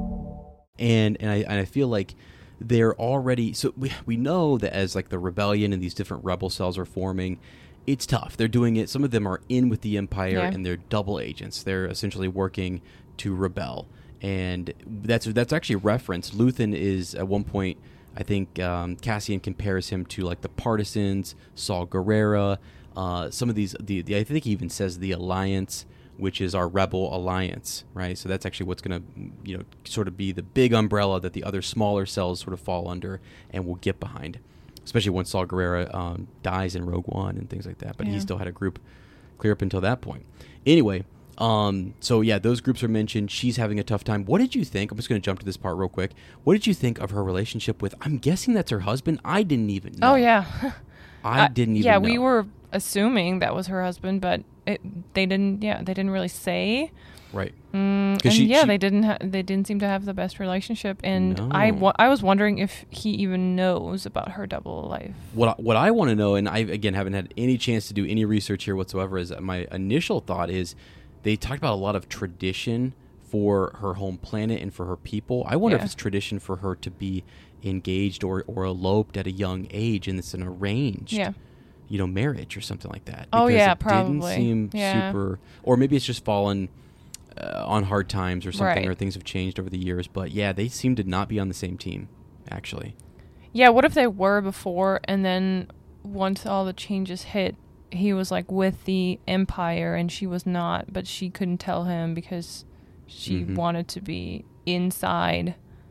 And and I and I feel like they're already so we we know that as like the rebellion and these different rebel cells are forming, it's tough. They're doing it. Some of them are in with the Empire yeah. and they're double agents. They're essentially working to rebel, and that's that's actually referenced. Luthen is at one point. I think um, Cassian compares him to like the Partisans, Saw Gerrera. Uh, some of these, the, the I think he even says the Alliance, which is our rebel alliance, right? So that's actually what's going to, you know, sort of be the big umbrella that the other smaller cells sort of fall under and will get behind, especially once Saw Gerrera um, dies in Rogue One and things like that. But yeah. he still had a group clear up until that point. Anyway, um, so yeah, those groups are mentioned. She's having a tough time. What did you think? I'm just going to jump to this part real quick. What did you think of her relationship with, I'm guessing that's her husband. I didn't even know. Oh, yeah. I uh, didn't even yeah, know. Yeah, we were assuming that was her husband, but it, they didn't. Yeah, they didn't really say. Right. Mm, and she, yeah, she, they didn't. Ha- they didn't seem to have the best relationship. And no. I, wa- I was wondering if he even knows about her double life. What I, what I want to know, and I again haven't had any chance to do any research here whatsoever, is that my initial thought is they talked about a lot of tradition for her home planet and for her people. I wonder yeah. if it's tradition for her to be engaged or, or eloped at a young age, and it's an arranged. Yeah. You know, marriage or something like that. Oh, because yeah, it probably. didn't seem yeah. super, or maybe it's just fallen uh, on hard times or something, right. or things have changed over the years. But yeah, they seem to not be on the same team, actually. Yeah, what if they were before, and then once all the changes hit, he was like with the Empire and she was not, but she couldn't tell him because she mm-hmm. wanted to be inside,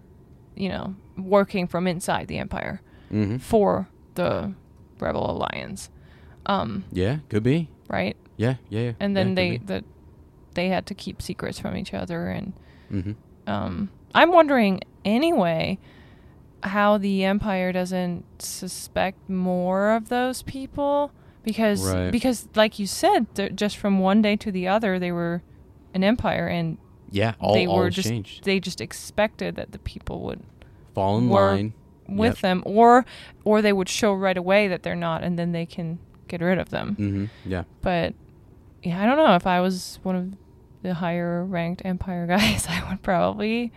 you know, working from inside the Empire mm-hmm. for the Rebel Alliance. Um, yeah, could be. Right? Yeah, yeah, yeah. And then yeah, they the, they had to keep secrets from each other. And mm-hmm. um, I'm wondering, anyway, how the Empire doesn't suspect more of those people because Right. because like you said, th- just from one day to the other, they were an empire, and Yeah, all, they all were has just changed. they just expected that the people would Fall in work line. with Yep. them, or or they would show right away that they're not, and then they can get rid of them. Mm-hmm. Yeah. But yeah, I don't know, if I was one of the higher ranked Empire guys, I would probably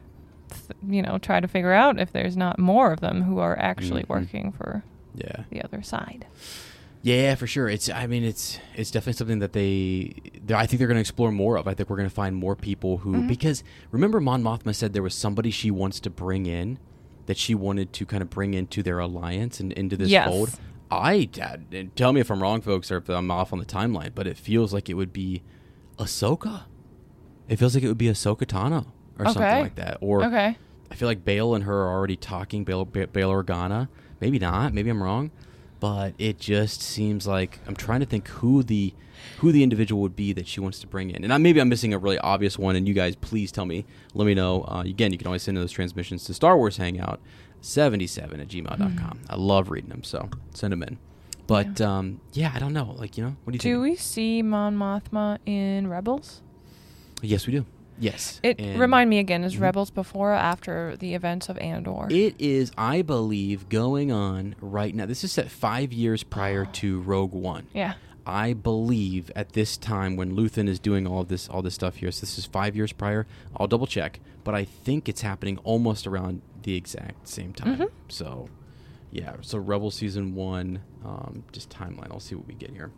th- you know try to figure out if there's not more of them who are actually Mhm. working for Yeah. the other side. Yeah, for sure. It's. I mean, it's. It's definitely something that they. they're- I think they're going to explore more of. I think we're going to find more people who. Mhm. Because remember, Mon Mothma said there was somebody she wants to bring in, that she wanted to kind of bring into their alliance and into this Yes. fold. I uh, tell me if I'm wrong, folks, or if I'm off on the timeline, but it feels like it would be Ahsoka. It feels like it would be Ahsoka Tano or something Okay. like that. Or Okay. I feel like Bail and her are already talking. Bail, Bail Organa. Maybe not. Maybe I'm wrong. But it just seems like I'm trying to think who the who the individual would be that she wants to bring in. And I, maybe I'm missing a really obvious one. And you guys, please tell me. Let me know. Uh, again, you can always send those transmissions to Star Wars Hangout seventy-seven at gmail dot com. Mm. I love reading them, so send them in. But Yeah. um, yeah, I don't know. Like, you know, what do you Do think? we see Mon Mothma in Rebels? Yes, we do. Yes. It And remind me again, is Mhm. Rebels before or after the events of Andor? It is, I believe, going on right now. This is set five years prior to Rogue One. yeah. I believe at this time when Luthen is doing all of this all this stuff here, so this is five years prior. I'll double check, but I think it's happening almost around the exact same time. Mhm. So, yeah. So Rebel season one, um, just timeline. I'll see what we get here.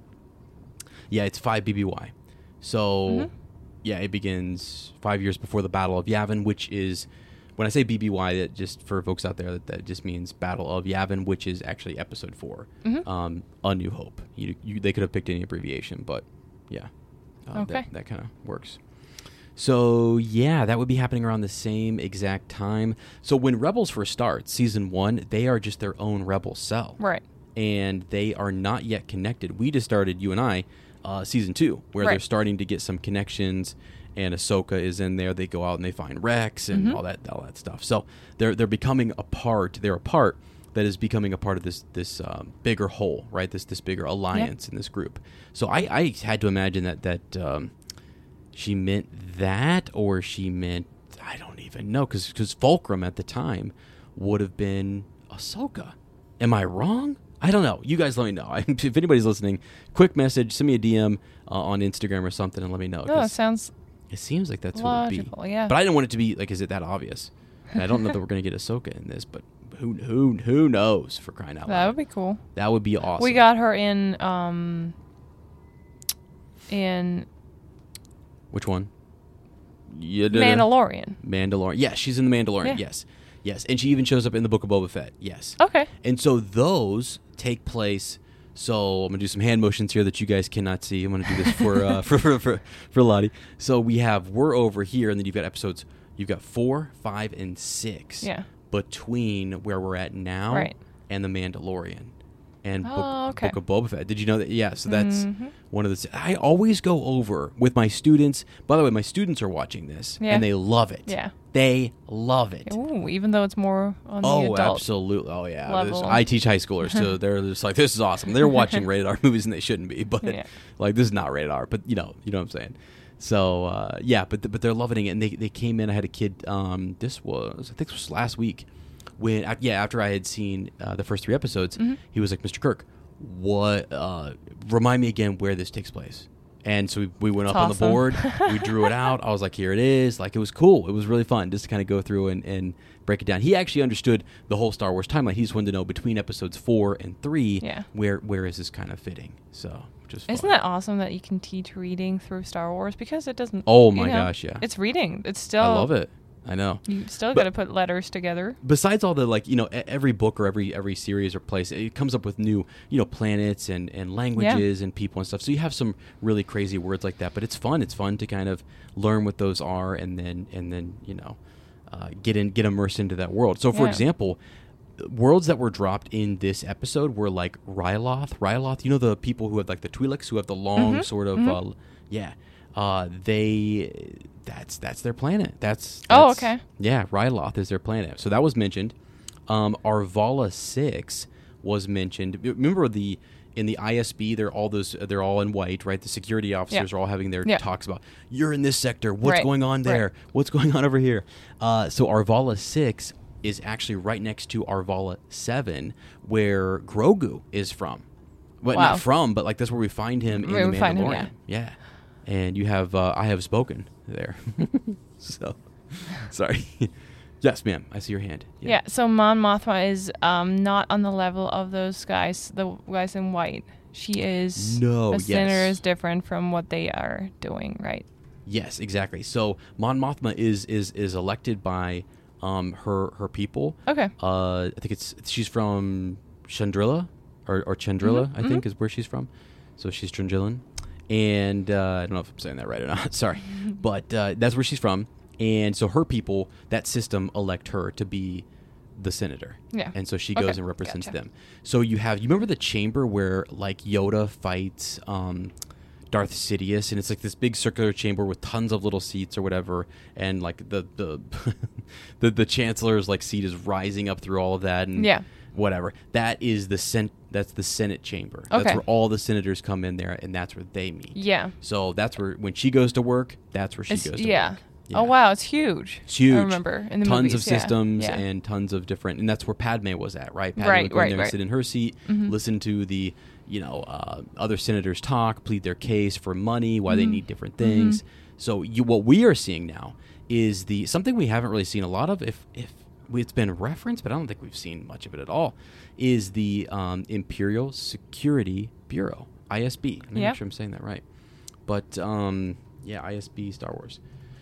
Yeah, it's five B B Y. So, Mhm. yeah, it begins five years before the Battle of Yavin, which is. When I say B B Y, that just for folks out there, that, that just means Battle of Yavin, which is actually Episode Four, Mhm. um, A New Hope. You, you, they could have picked any abbreviation, but yeah, uh, Okay. that, that kind of works. So yeah, that would be happening around the same exact time. So when Rebels first starts, season one, they are just their own Rebel cell, Right. and they are not yet connected. We just started, you and I, uh, season two, where they're Right. starting to get some connections. And Ahsoka is in there. They go out and they find Rex and Mhm. all that, all that stuff. So they're they're becoming a part. They're a part that is becoming a part of this this um, bigger whole, right? This this bigger alliance in this group. So I, I had to imagine that that um, she meant that, or she meant I don't even know, because because Fulcrum at the time would have been Ahsoka. Am I wrong? I don't know. You guys let me know. If anybody's listening, quick message, send me a D M uh, on Instagram or something, and let me know. Oh, 'cause it sounds it seems like that's what it'd be. logical. Yeah. But I didn't want it to be like, is it that obvious? And I don't know that we're going to get Ahsoka in this, but who who who knows, for crying out that loud. would be cool. That would be awesome. We got her in um in Which one? Yeah, da- da- Mandalorian. Mandalorian. Yes, she's in the Mandalorian. Yeah. Yes. Yes. And she even shows up in the Book of Boba Fett. Yes. Okay. And so those take place. So I'm gonna do some hand motions here that you guys cannot see. I'm gonna do this for uh, for, for for for Lottie. So we have we're over here, and then you've got episodes. You've got four, five, and six. Yeah. Between where we're at now Right. and the Mandalorian and Oh, Book, okay. Book of Boba Fett. Did you know that? Yeah. So that's Mhm. one of the. I always go over with my students. By the way, my students are watching this, Yeah. and they love it. Yeah. They love it. Ooh, even though it's more on the Oh, adult. absolutely. Oh, yeah. level. This- I teach high schoolers, so they're just like, this is awesome. They're watching rated R movies, and they shouldn't be. But, Yeah. like, this is not rated R. But, you know, you know what I'm saying. So, uh, yeah, but but they're loving it. And they, they came in. I had a kid, um, this was, I think this was last week. When, uh, yeah, after I had seen uh, the first three episodes, Mhm. he was like, Mister Kirk, what, uh, remind me again where this takes place. And so we, we went That's up awesome. on the board. We drew it out. I was like, here it is. Like, it was cool. It was really fun just to kind of go through and, and break it down. He actually understood the whole Star Wars timeline. He just wanted to know between episodes four and three, Yeah. where where is this kind of fitting? So, which is fun. Isn't that awesome that you can teach reading through Star Wars, because it doesn't. Oh you my know, gosh, yeah. It's reading. It's still. I love it. I know. You still But- got to put letters together. Besides all the, like, you know, e- every book or every every series or place, it comes up with new, you know, planets and, and languages and people and stuff. So you have some really crazy words like that, but it's fun. It's fun to kind of learn what those are and then and then you know uh, get in get immersed into that world. So for Yeah. example, worlds that were dropped in this episode were like Ryloth. Ryloth, you know, the people who have like the Twi'leks who have the long Mhm, sort of mhm. uh, yeah. Uh, they that's that's their planet. That's, Oh, that's okay. yeah, Ryloth is their planet. So that was mentioned. Um, Arvala six was mentioned. Remember the in the I S B, they're all those. They're all in white, right? The security officers yeah. are all having their yeah. talks about you're in this sector. What's right. going on there? Right. What's going on over here? Uh, so Arvala six is actually right next to Arvala seven, where Grogu is from. Well, wow. not from, but like that's where we find him where in we The find Mandalorian. him, yeah. yeah, and you have uh, I have spoken there. So, sorry. Yes, ma'am. I see your hand. Yeah. yeah so Mon Mothma is um, not on the level of those guys, the guys in white. She is. No. The yes. senator is different from what they are doing, right? Yes, exactly. So Mon Mothma is is is elected by um her her people. Okay. Uh, I think it's she's from Chandrila or or Chandrila. Mm-hmm. I think mm-hmm. is where she's from. So she's Chandrilan, and uh, I don't know if I'm saying that right or not. Sorry, but uh, that's where she's from. And so her people, that system, elect her to be the senator. Yeah. And so she goes okay. and represents gotcha. them. So you have, you remember the chamber where like Yoda fights um, Darth Sidious, and it's like this big circular chamber with tons of little seats or whatever, and like the the the, the chancellor's like seat is rising up through all of that, and yeah. whatever. That is the sen- That's the Senate chamber. Okay. That's where all the senators come in there, and that's where they meet. Yeah. So that's where when she goes to work, that's where she It's, goes to yeah. work. Yeah. Oh wow, it's huge. It's huge. I remember in the tons movies, of yeah. systems yeah. and tons of different, and that's where Padme was at, right? Padme right, would go right, in there right. and sit in her seat, mm-hmm. listen to the, you know, uh, other senators talk, plead their case for money, why mm-hmm. they need different things. Mm-hmm. So you, what we are seeing now is the something we haven't really seen a lot of, if if it's been referenced, but I don't think we've seen much of it at all, is the um, Imperial Security Bureau, I S B. I'm not yep. sure I'm saying that right, but um, yeah, I S B Star Wars.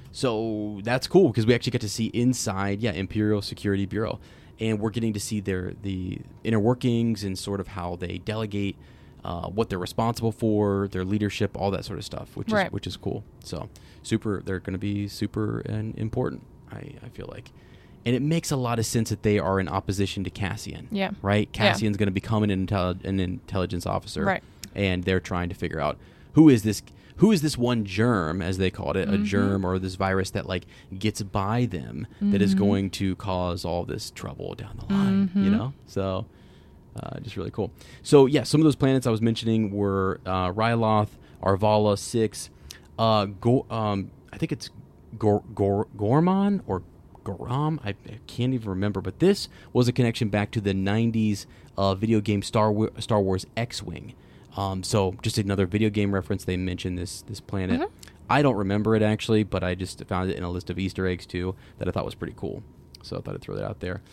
So that's cool because we actually get to see inside, yeah, Imperial Security Bureau, and we're getting to see their the inner workings and sort of how they delegate, uh, what they're responsible for, their leadership, all that sort of stuff, which right. is which is cool. So super, they're going to be super and important. I, I feel like, and it makes a lot of sense that they are in opposition to Cassian. Yeah, right. Cassian's yeah. going to become an intelli- an intelligence officer, right? And they're trying to figure out who is this. Who is this one germ, as they called it, mm-hmm. a germ or this virus that like gets by them mm-hmm. that is going to cause all this trouble down the line, mm-hmm. you know? So uh, just really cool. So yeah, some of those planets I was mentioning were uh, Ryloth, Arvala six, uh, Go- um, I think it's Gor- Gor- Gorman or Goram, I, I can't even remember, but this was a connection back to the nineties uh, video game Star, Wa- Star Wars X-Wing. Um, so just another video game reference. They mentioned this this planet. Mm-hmm. I don't remember it actually, but I just found it in a list of Easter eggs too that I thought was pretty cool. So I thought I'd throw that out there.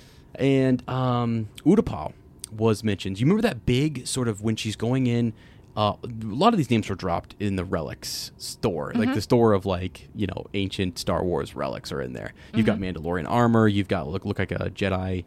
And um, Utapau was mentioned. You remember that big sort of when she's going in? Uh, a lot of these names were dropped in the relics store, mm-hmm. like the store of like you know ancient Star Wars relics are in there. You've mm-hmm. got Mandalorian armor. You've got look look like a Jedi,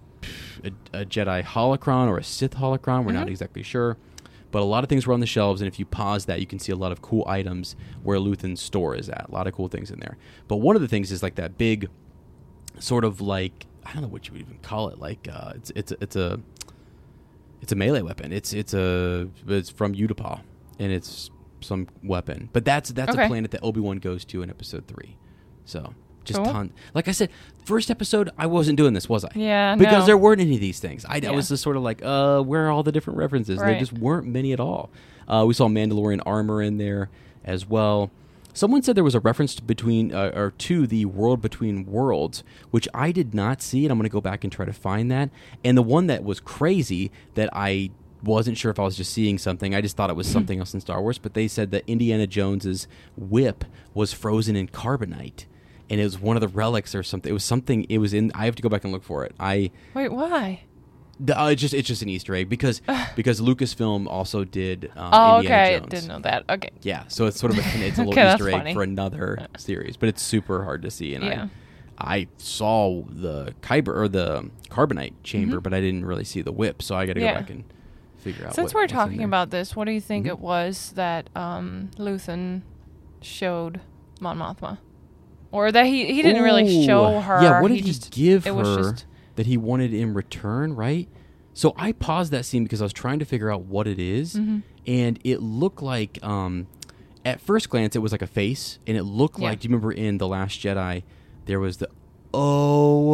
a, a Jedi holocron or a Sith holocron. We're mm-hmm. not exactly sure. But a lot of things were on the shelves, and if you pause that, you can see a lot of cool items where Luthen's store is at. A lot of cool things in there. But one of the things is like that big, sort of like I don't know what you would even call it. Like uh, it's it's it's a it's a melee weapon. It's it's a it's from Utapau, and it's some weapon. But that's that's okay. a planet that Obi-Wan goes to in Episode Three. So. Just cool. ton. Like I said, first episode, I wasn't doing this, was I? Yeah, Because no. there weren't any of these things. I, yeah. I was just sort of like, uh, where are all the different references? Right. There just weren't many at all. Uh, we saw Mandalorian armor in there as well. Someone said there was a reference to between uh, or to the World Between Worlds, which I did not see, and I'm going to go back and try to find that. And the one that was crazy that I wasn't sure if I was just seeing something. I just thought it was something else in Star Wars. But they said that Indiana Jones's whip was frozen in carbonite. And it was one of the relics or something. It was something. It was in. I have to go back and look for it. I wait. Why? The, uh, it's just it's just an Easter egg because because Lucasfilm also did. Um, oh, Indiana okay. Jones. I didn't know that. Okay. Yeah, so it's sort of a, it's a little okay, Easter egg funny. for another series, but it's super hard to see. And yeah. I I saw the kyber or the carbonite chamber, mm-hmm. but I didn't really see the whip. So I got to yeah. go back and figure out. Since what, we're talking about this, what do you think mm-hmm. it was that um, Luthen showed Mon Mothma? Or that he, he didn't Ooh, really show her. Yeah, what did he, he just, give it her was just, that he wanted in return, right? So I paused that scene because I was trying to figure out what it is, mm-hmm. and it looked like, um, at first glance, it was like a face, and it looked yeah. like, do you remember in The Last Jedi, there was the, oh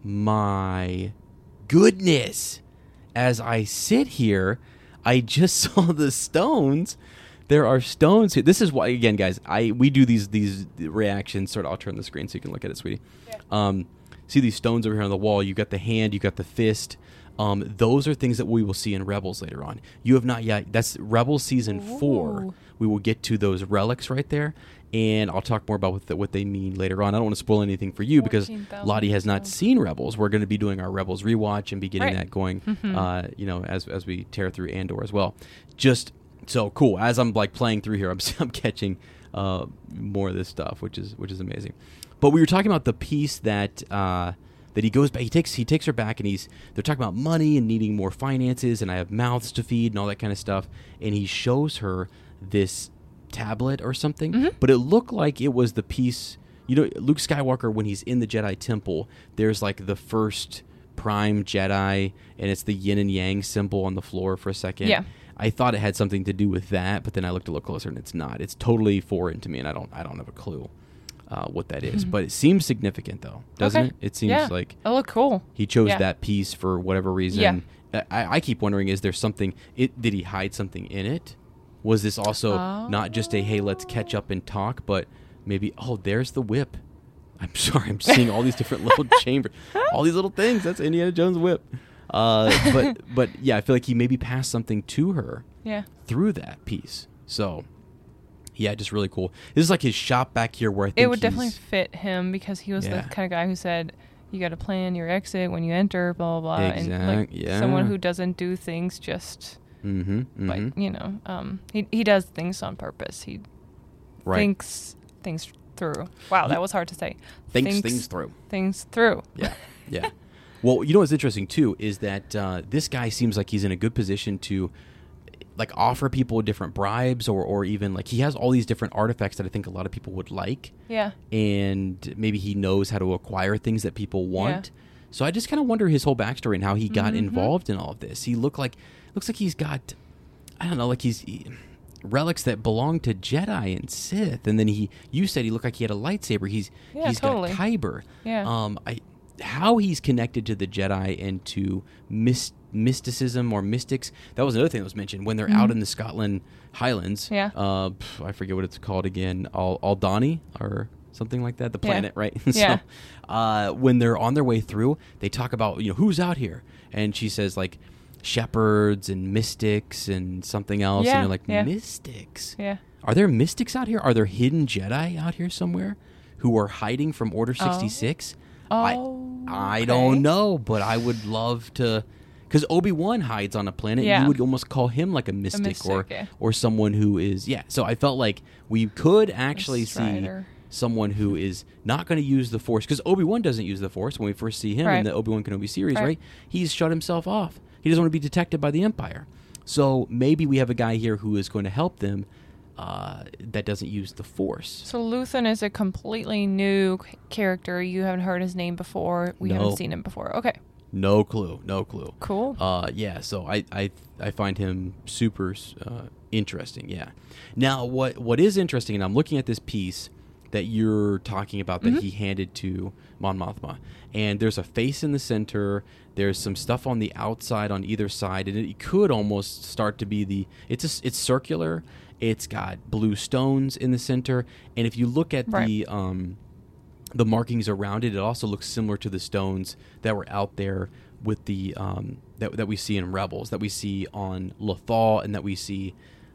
my goodness. As I sit here, I just saw the stones. There are stones here. This is why, again, guys, I we do these these reactions. Sort of, I'll turn the screen so you can look at it, sweetie. Yeah. Um, see these stones over here on the wall. You got the hand, you got the fist. Um, those are things that we will see in Rebels later on. You have not yet. That's Rebels season Ooh. four. We will get to those relics right there, and I'll talk more about what, the, what they mean later on. I don't want to spoil anything for you because Lottie has not seen Rebels. We're going to be doing our Rebels rewatch and be getting right. that going, mm-hmm. uh, you know, as as we tear through Andor as well. Just so cool. As I'm like playing through here, I'm, I'm catching uh, more of this stuff, which is which is amazing. But we were talking about the piece that. Uh, That he goes back, he takes he takes her back, and he's they're talking about money and needing more finances, and I have mouths to feed and all that kind of stuff. And he shows her this tablet or something, mm-hmm. but it looked like it was the piece. You know, Luke Skywalker, when he's in the Jedi Temple, there's like the first Prime Jedi, and it's the yin and yang symbol on the floor for a second. Yeah, I thought it had something to do with that, but then I looked a little closer, and it's not. It's totally foreign to me, and I don't I don't have a clue. Uh, what that is, mm-hmm. but it seems significant though, doesn't okay. it? It seems yeah. like it looked cool. He chose yeah. that piece for whatever reason. Yeah. I, I keep wondering: is there something? It did he hide something in it? Was this also oh. not just a hey, let's catch up and talk, but maybe oh, there's the whip. I'm sorry, I'm seeing all these different little chambers, all these little things. That's Indiana Jones' whip. Uh, but but yeah, I feel like he maybe passed something to her. Yeah. Through that piece. So. Yeah, just really cool. This is like his shop back here where I think it would definitely fit him because he was yeah. the kind of guy who said, you got to plan your exit when you enter, blah, blah, blah. Exact, and like yeah. someone who doesn't do things just, mm-hmm, mm-hmm. like, you know, um, he he does things on purpose. He right. thinks things through. Wow, that was hard to say. Thinks, thinks things through. Things through. Yeah, yeah. Well, you know what's interesting, too, is that uh, this guy seems like he's in a good position to like offer people different bribes or, or even like he has all these different artifacts that I think a lot of people would like. Yeah. And maybe he knows how to acquire things that people want. Yeah. So I just kind of wonder his whole backstory and how he got mm-hmm. involved in all of this. He looked like, looks like he's got, I don't know, like he's he, relics that belong to Jedi and Sith. And then he, you said he looked like he had a lightsaber. He's, yeah, he's totally. got Kyber. Yeah. Um, I, how he's connected to the Jedi and to myst- mysticism or mystics. That was another thing that was mentioned when they're mm-hmm. out in the Scotland Highlands. Yeah. Uh, I forget what it's called again. Al- Aldhani or something like that. The planet, yeah. right? so, yeah. Uh, when they're on their way through, they talk about, you know, who's out here? And she says, like, shepherds and mystics and something else. Yeah. And you're like, yeah. mystics? Yeah. Are there mystics out here? Are there hidden Jedi out here somewhere who are hiding from Order sixty-six? Oh. I, Oh, I okay. don't know, but I would love to, because Obi-Wan hides on a planet. Yeah. You would almost call him like a mystic, a mystic or yeah. or someone who is, yeah. So I felt like we could actually see Strider. someone who is not going to use the Force, because Obi-Wan doesn't use the Force when we first see him right. in the Obi-Wan Kenobi series, right. right? He's shut himself off. He doesn't want to be detected by the Empire. So maybe we have a guy here who is going to help them uh, that doesn't use the Force. So Luthen is a completely new c- character. You haven't heard his name before. We No. haven't seen him before. Okay. No clue. No clue. Cool. Uh, yeah, so I, I I find him super uh, interesting, yeah. Now, what what is interesting, and I'm looking at this piece that you're talking about that mm-hmm. he handed to Mon Mothma, and there's a face in the center, there's some stuff on the outside on either side, and it could almost start to be the, it's a, it's circular, it's got blue stones in the center, and if you look at right. the... um. the markings around it, it also looks similar to the stones that were out there with the um, that that we see in Rebels, that we see on Lothal, and that we see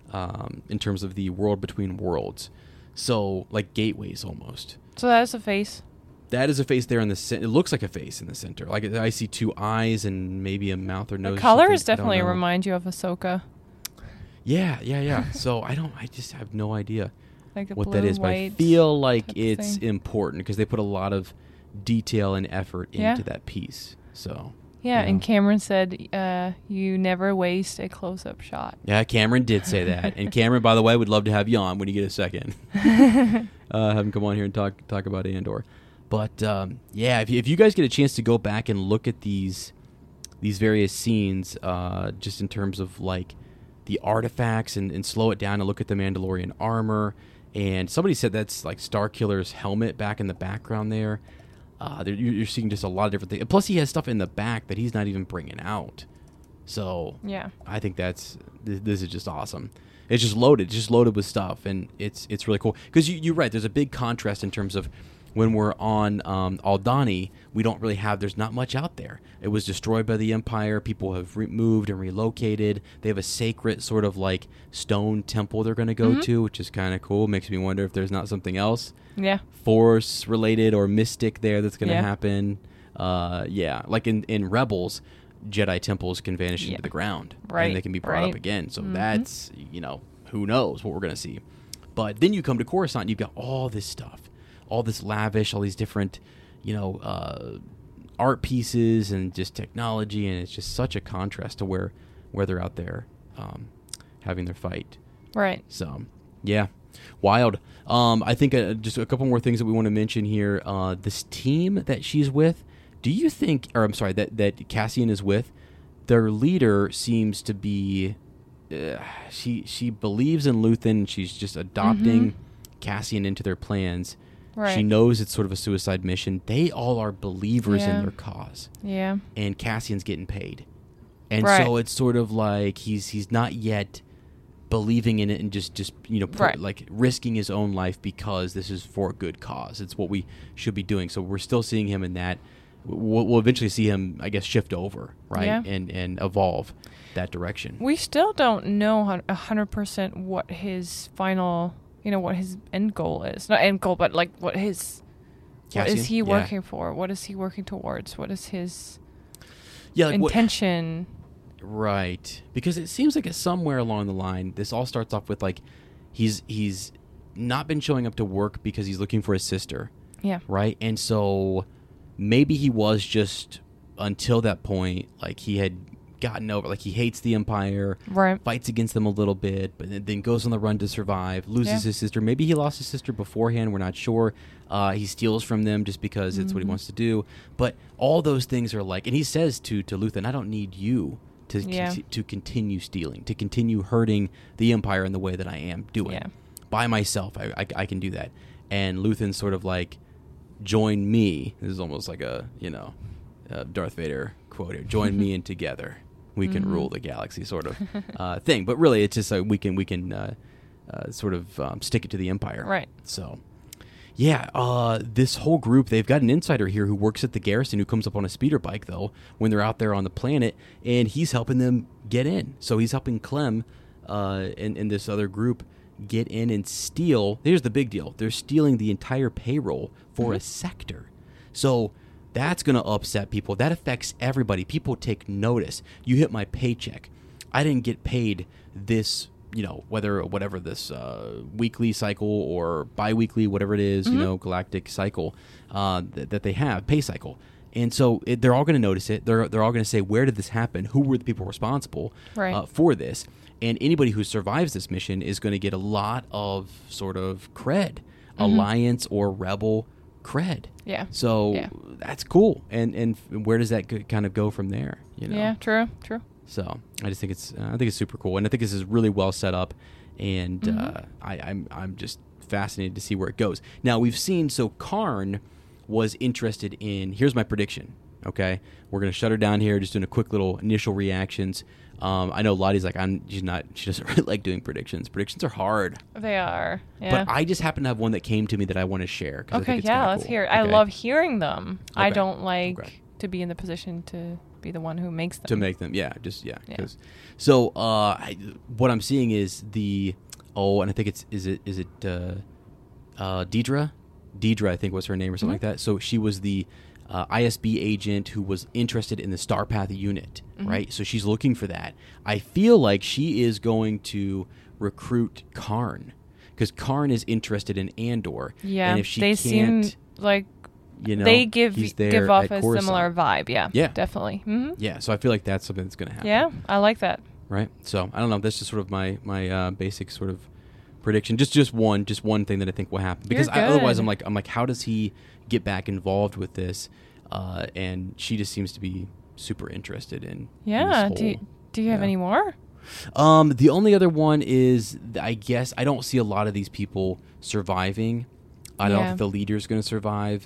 um, in terms of the world between worlds. So, like gateways almost. So that is a face. That is a face there in the center. It looks like a face in the center. Like I see two eyes and maybe a mouth or nose. The or colors something. I don't definitely know. remind you of Ahsoka. Yeah, yeah, yeah. So I don't. I just have no idea. Like the what blue, that is, but I white feel like type of it's thing. important because they put a lot of detail and effort Yeah. into that piece. So Yeah, you and know. Cameron said, uh, you never waste a close-up shot. Yeah, Cameron did say that. And Cameron, by the way, would love to have you on when you get a second. uh, have him come on here and talk talk about Andor. But um, yeah, if you, if you guys get a chance to go back and look at these these various scenes, uh, just in terms of like the artifacts and, and slow it down and look at the Mandalorian armor. And somebody said that's like Starkiller's helmet back in the background there. Uh, there- you're, you're seeing just a lot of different things. Plus, he has stuff in the back that he's not even bringing out. So Yeah. I think that's th- this is just awesome. It's just loaded, it's just loaded with stuff, and it's it's really cool. Because you, you're right. There's a big contrast in terms of when we're on um, Aldhani, we don't really have. There's not much out there. It was destroyed by the Empire. People have re- moved and relocated. They have a sacred sort of like stone temple they're going to go Mm-hmm. to, which is kind of cool. Makes me wonder if there's not something else Yeah. Force related or mystic there that's going to Yeah. happen. Uh, yeah, like in in Rebels, Jedi temples can vanish Yeah. into the ground, Right, and they can be brought right. up again. So Mhm. that's, you know, who knows what we're going to see. But then you come to Coruscant, you've got all this stuff, all this lavish, all these different, you know, uh, art pieces and just technology, and it's just such a contrast to where where they're out there um, having their fight. Right. So, yeah, wild. Um, I think uh, just a couple more things that we want to mention here. Uh, this team that she's with, do you think, or I'm sorry, that, that Cassian is with, their leader seems to be, uh, she she believes in Luthen. She's just adopting Cassian into their plans. Right. She knows it's sort of a suicide mission. They all are believers Yeah. in their cause, Yeah. and Cassian's getting paid. And Right. so it's sort of like he's he's not yet believing in it and just, just you know, put, Right. like risking his own life because this is for a good cause. It's what we should be doing. So we're still seeing him in that. We'll, we'll eventually see him, I guess, shift over, right, Yeah. and and evolve that direction. We still don't know a hundred percent what his final, you know, what his end goal is. Not end goal, but like what his, what Cassian? is he Yeah. working for? What is he working towards? What is his Yeah, like what- intention? Right. Because it seems like it's somewhere along the line, this all starts off with like he's he's not been showing up to work because he's looking for his sister, Yeah. right? And so maybe he was just until that point, like he had gotten over, like he hates the Empire, Right. fights against them a little bit, but then, then goes on the run to survive, loses Yeah. his sister. Maybe he lost his sister beforehand. We're not sure. Uh, he steals from them just because it's Mm-hmm. what he wants to do. But all those things are like, and he says to to Luthen, I don't need you to Yeah. conti- to continue stealing, to continue hurting the Empire in the way that I am doing. Yeah. By myself, I, I, I can do that. And Luthen's sort of like, join me. This is almost like a, you know, uh, Darth Vader quote here. Join me and together we can Mm-hmm. rule the galaxy, sort of uh, thing. But really, it's just like we can we can uh, uh, sort of um, stick it to the Empire. Right. So, yeah, uh, this whole group, they've got an insider here who works at the garrison who comes up on a speeder bike, though, when they're out there on the planet, and he's helping them get in. So he's helping Clem uh, and, and this other group get in and steal. Here's the big deal. They're stealing the entire payroll for a sector. So that's going to upset people. That affects everybody. People take notice. You hit my paycheck. I didn't get paid this, you know, whether whatever this uh, weekly cycle or bi-weekly, whatever it is, you know, galactic cycle uh, th- that they have, pay cycle. And so it, they're all going to notice it. They're they're all going to say, where did this happen? Who were the people responsible Right. uh, for this? And anybody who survives this mission is going to get a lot of sort of cred, alliance or rebel cred. Yeah. So Yeah. that's cool. And and where does that go, kind of go from there? You know. Yeah. True. True. So I just think it's uh, I think it's super cool, and I think this is really well set up, and Mm-hmm. uh, I, I'm I'm just fascinated to see where it goes. Now we've seen so Karn was interested in. Here's my prediction. Okay, we're gonna shut her down here. Just doing a quick little initial reactions. Um, I know Lottie's like I'm. She's not. She doesn't really like doing predictions. Predictions are hard. They are. Yeah. But I just happen to have one that came to me that I want to share. 'Cause I okay. think it's Yeah. kinda Let's cool. hear it. I Okay? love hearing them. I Okay. don't like Okay. to be in the position to be the one who makes them. to make them. Yeah, just yeah. Yeah. 'cause- So uh, I, what I'm seeing is the oh, and I think it's is it is it uh, uh, Deidre, Deidre I think was her name or something Mm-hmm. like that. So she was the uh, I S B agent who was interested in the Starpath unit, Mm-hmm. right? So she's looking for that. I feel like she is going to recruit Karn because Karn is interested in Andor. Yeah. and if she they can't, seem like you know, they give he's there give off at a Coruscant. similar vibe. Yeah. Yeah. Definitely. hmm Yeah, so I feel like that's something that's going to happen. Yeah. I like that. Right. So I don't know. That's just sort of my my uh, basic sort of prediction. Just just one, just one thing that I think will happen. Because I, otherwise, good. I'm like I'm like, how does he get back involved with this? Uh, and she just seems to be super interested in. Yeah. In this Do you, whole- Do you have yeah. any more? Um, the only other one is th- I guess I don't see a lot of these people surviving. I don't Yeah. think the leader's going to survive.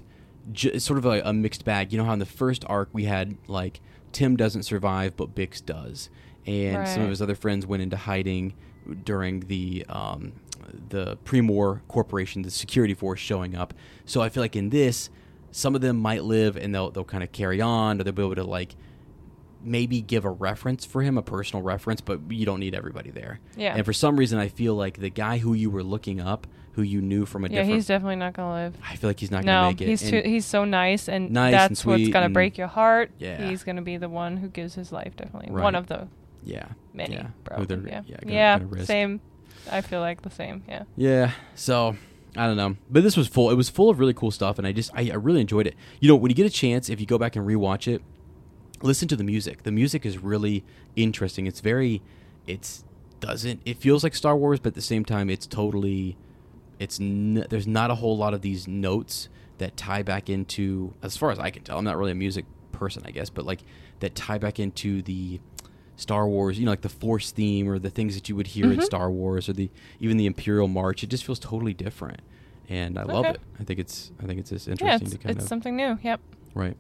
j- it's sort of a, a mixed bag. You know how in the first arc we had like Tim doesn't survive, but Bix does, and Right. some of his other friends went into hiding during the um, the Premor Corporation, the security force showing up. So I feel like in this, some of them might live and they'll they'll kind of carry on, or they'll be able to like maybe give a reference for him, a personal reference, but you don't need everybody there. Yeah. And for some reason, I feel like the guy who you were looking up, who you knew from a Yeah, different, he's definitely not gonna live. I feel like he's not going No, to make it. he's And- too. He's so nice, and Nice that's and sweet what's gonna and- break your heart. Yeah. He's gonna be the one who gives his life. Definitely Right. one of the yeah, many. yeah, Bro. Who they're- yeah, yeah, gonna- yeah. gonna risk. Same. I feel like the same. Yeah. Yeah, so I don't know, but this was full. It was full of really cool stuff, and I just I, I really enjoyed it. You know, when you get a chance, if you go back and rewatch it, listen to the music. The music is really interesting. It's very, it's doesn't it feels like Star Wars, but at the same time, it's totally, it's n- there's not a whole lot of these notes that tie back into, as far as I can tell. I'm not really a music person, I guess, but like that tie back into the Star Wars, you know, like the Force theme or the things that you would hear Mm-hmm. in Star Wars, or the even the Imperial March. It just feels totally different, and I love Okay. it. I think it's I think it's just Yeah, interesting it's, to kind it's of something new. Yep. right,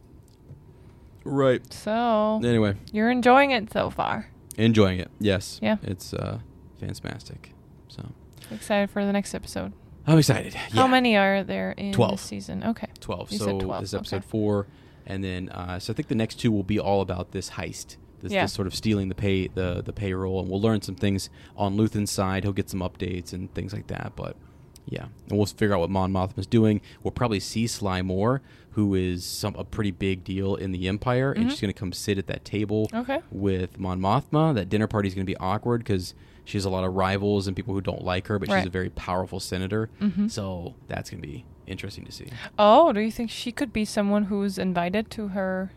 right. So Anyway, you're enjoying it so far. enjoying it. Yes. Yeah. It's uh, fantastic. So Excited for the next episode. I'm excited. How Yeah. many are there in Twelve. this season? Okay. Twelve. You so said twelve, this is episode okay. four, and then uh, so I think the next two will be all about this heist. This, Yeah. this sort of stealing the pay the the payroll, and we'll learn some things on Luthen's side. He'll get some updates and things like that. But yeah, and we'll figure out what Mon Mothma's doing. We'll probably see Sly Moore, who is some a pretty big deal in the Empire, and she's going to come sit at that table Okay. with Mon Mothma. That dinner party is going to be awkward because she has a lot of rivals and people who don't like her, but she's Right. a very powerful senator. So that's going to be interesting to see. Oh, do you think she could be someone who's invited to her?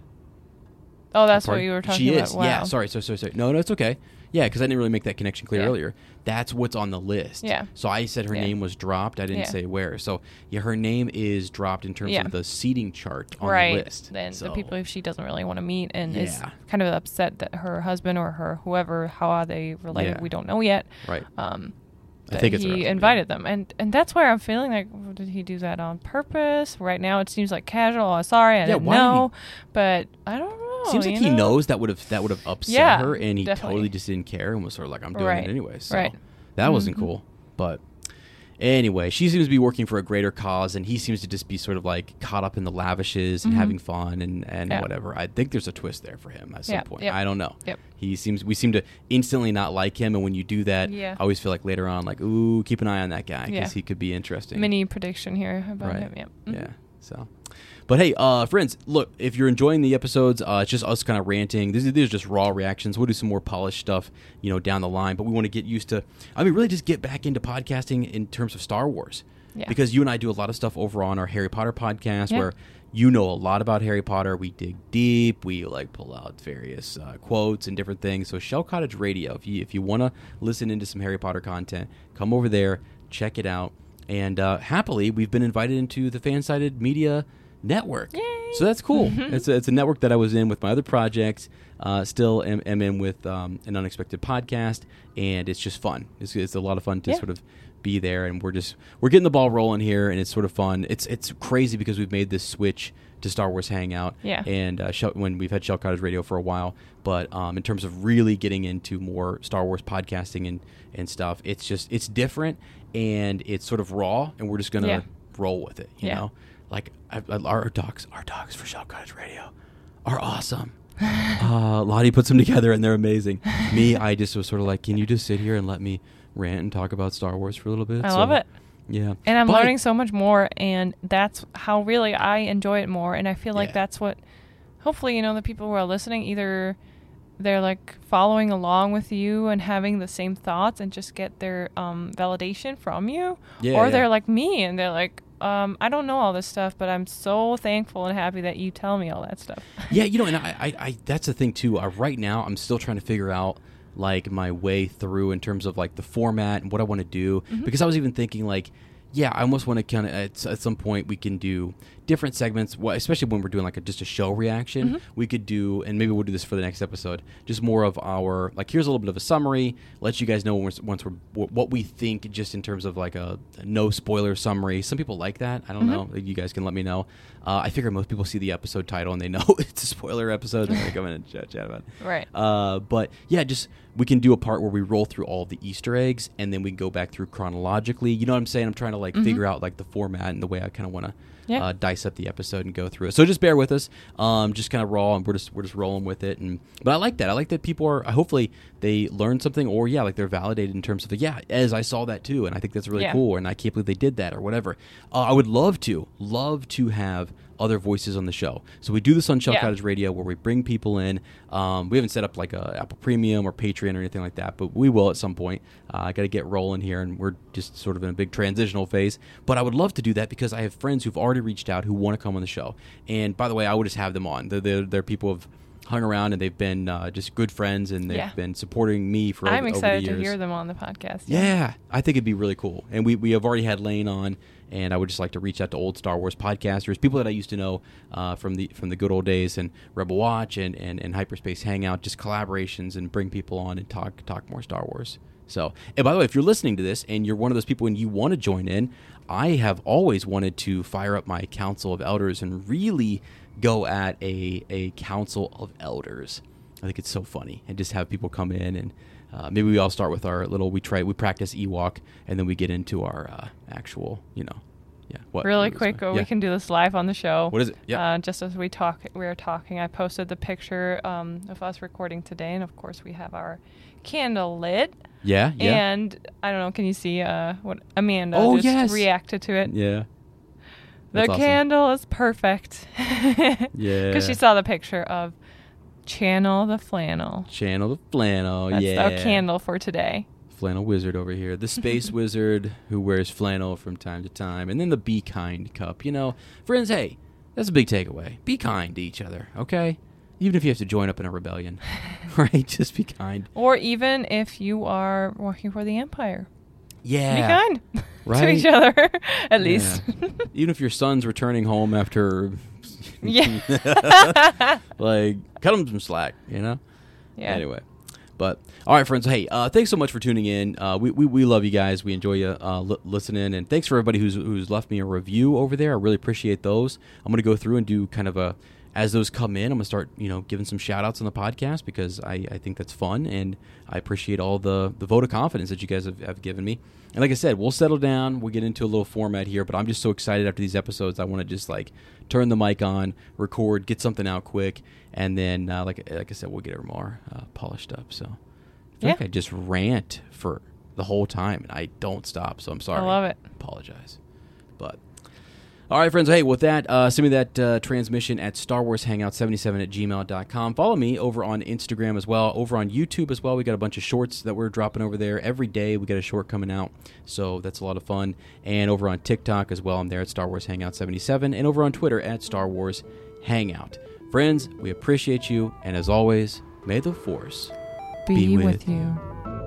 Oh, that's what Pardon? you were talking she about. is. Wow. Yeah, sorry, sorry, sorry, sorry. No, no, it's okay. Yeah, because I didn't really make that connection clear Yeah. earlier. That's what's on the list. Yeah. So I said her Yeah. name was dropped. I didn't Yeah. say where. So yeah, her name is dropped in terms Yeah. of the seating chart on right. the list. Then so, the people she doesn't really want to meet and is Yeah. kind of upset that her husband or her whoever, how are they related? Yeah. We don't know yet. Right. Um, I that think it's her he husband, invited them, and and that's where I'm feeling like, well, did he do that on purpose? Right now, it seems like casual. Oh, sorry, I Yeah, didn't why did know, but I don't know. Seems like you he know? knows that would have that would have upset Yeah, her, and he definitely. totally just didn't care and was sort of like, "I'm doing Right. it anyway." So Right. that wasn't Mhm. cool. But anyway, she seems to be working for a greater cause, and he seems to just be sort of like caught up in the lavishes and Mhm. having fun and, and Yeah. whatever. I think there's a twist there for him at some Yeah, point. yep. I don't know. Yep. He seems we seem to instantly not like him, and when you do that, Yeah. I always feel like later on, like, ooh, keep an eye on that guy because Yeah. he could be interesting. Mini prediction here about Right. him. Yep. Mhm. Yeah. So, but hey, uh, friends, look, if you're enjoying the episodes, uh, it's just us kind of ranting. These, these are just raw reactions. We'll do some more polished stuff, you know, down the line. But we want to get used to, I mean, really just get back into podcasting in terms of Star Wars. Yeah. Because you and I do a lot of stuff over on our Harry Potter podcast Yeah. where you know a lot about Harry Potter. We dig deep. We like pull out various uh, quotes and different things. So Shell Cottage Radio, if you if you want to listen into some Harry Potter content, come over there, check it out. And uh, happily, we've been invited into the Fansided Media Network. Yay. So that's cool. It's a, it's a network that I was in with my other projects. Uh, still am, am in with um, an Unexpected Podcast, and it's just fun. It's, it's a lot of fun to Yeah. sort of be there, and we're just we're getting the ball rolling here, and it's sort of fun. It's it's crazy because we've made this switch to Star Wars Hangout, Yeah. and uh, Shell, when we've had Shell Cottage Radio for a while, but um, in terms of really getting into more Star Wars podcasting and and stuff, it's just it's different and it's sort of raw, and we're just gonna Yeah. roll with it, you Yeah. know. Like I, I, our dogs, our dogs for Shell Cottage Radio are awesome. uh, Lottie puts them together and they're amazing. Me, I just was sort of like, can you just sit here and let me rant and talk about Star Wars for a little bit? I So, love it. Yeah, And I'm But I- learning so much more, and that's how really I enjoy it more. And I feel like Yeah. that's what, hopefully, you know, the people who are listening, either they're like following along with you and having the same thoughts and just get their um, validation from you, Yeah, or yeah. they're like me and they're like, um, I don't know all this stuff, but I'm so thankful and happy that you tell me all that stuff. Yeah, you know, and I, I, I that's the thing too. Uh, right now, I'm still trying to figure out like my way through in terms of like the format and what I want to do, Mm-hmm. because I was even thinking like, yeah, I almost want to kind of at, at some point we can do different segments, well, especially when we're doing like a, just a show reaction. Mm-hmm. We could do, and maybe we'll do this for the next episode, just more of our, like, here's a little bit of a summary, let you guys know when we're, once we're, what we think just in terms of like a, a no spoiler summary. Some people like that. I don't mm-hmm. know. You guys can let me know. Uh, I figure most people see the episode title and they know it's a spoiler episode. They're going to come in and chat, chat about it. Right. Uh, but yeah, just we can do a part where we roll through all the Easter eggs and then we go back through chronologically. You know what I'm saying? I'm trying to like mm-hmm. figure out like the format and the way I kind of want to yeah. uh, dice up the episode and go through it. So just bear with us. Um, just kind of raw, and we're just we're just rolling with it. And but I like that. I like that people are. Hopefully they learn something, or yeah, like they're validated in terms of like, yeah, as I saw that too, and I think that's really yeah. cool, and I can't believe they did that or whatever. Uh, I would love to love to have other voices on the show. So we do this on Shell yeah. Cottage Radio where we bring people in. Um, we haven't set up like a Apple Premium or Patreon or anything like that, but we will at some point. Uh, I got to get rolling here, and we're just sort of in a big transitional phase. But I would love to do that because I have friends who've already reached out who want to come on the show. And by the way, I would just have them on. They're, they're, they're people who've hung around, and they've been uh, just good friends, and they've yeah. been supporting me for I'm over, excited over the years. to hear them on the podcast. Yeah. yeah, I think it'd be really cool. And we, we have already had Lane on, and I would just like to reach out to old Star Wars podcasters, people that I used to know uh, from the from the good old days, and Rebel Watch and, and, and Hyperspace Hangout, just collaborations and bring people on and talk talk more Star Wars. So, and by the way, if you're listening to this and you're one of those people and you want to join in, I have always wanted to fire up my Council of Elders and really go at a, a Council of Elders. I think it's so funny, and just have people come in, and uh, maybe we all start with our little, we try, we practice Ewok, and then we get into our uh, actual, you know, yeah. What? Really quick, oh, yeah. we can do this live on the show. What is it? Yeah. Uh, just as we talk, we were talking, I posted the picture um, of us recording today, and of course we have our candle lit. Yeah, yeah. And I don't know, can you see uh, what Amanda oh, just yes. reacted to it? Yeah. The That's candle awesome. is perfect. Yeah. Because she saw the picture of Channel the Flannel. Channel the Flannel, That's yeah. our candle for today. Flannel Wizard over here. The Space Wizard who wears flannel from time to time. And then the Be Kind cup. You know, friends, hey, that's a big takeaway. Be kind to each other, okay? Even if you have to join up in a rebellion, right? Just be kind. Or even if you are working for the Empire. Yeah. Be kind right? to each other, at least. Yeah. Even if your son's returning home after... yeah. Like, cut him some slack, you know? Yeah. Anyway. But, all right, friends. Hey, uh, thanks so much for tuning in. Uh, we, we we love you guys. We enjoy you uh, li- listening. And thanks for everybody who's who's left me a review over there. I really appreciate those. I'm going to go through and do kind of a... As those come in, I'm going to start, you know, giving some shout-outs on the podcast because I, I think that's fun, and I appreciate all the, the vote of confidence that you guys have, have given me. And like I said, we'll settle down. We'll get into a little format here, but I'm just so excited after these episodes. I want to just, like, turn the mic on, record, get something out quick, and then, uh, like like I said, we'll get it more uh, polished up. So I feel yeah. like I just rant for the whole time, and I don't stop, so I'm sorry. I love it. Apologize. But... All right, friends. Hey, with that, uh, send me that uh, transmission at star wars hangout seventy-seven at gmail dot com. Follow me over on Instagram as well, over on YouTube as well. We got a bunch of shorts that we're dropping over there. Every day we got a short coming out, so that's a lot of fun. And over on TikTok as well, I'm there at Star Wars Hangout seventy-seven, and over on Twitter at Star Wars Hangout. Friends, we appreciate you, and as always, may the Force be, be with, with you. you.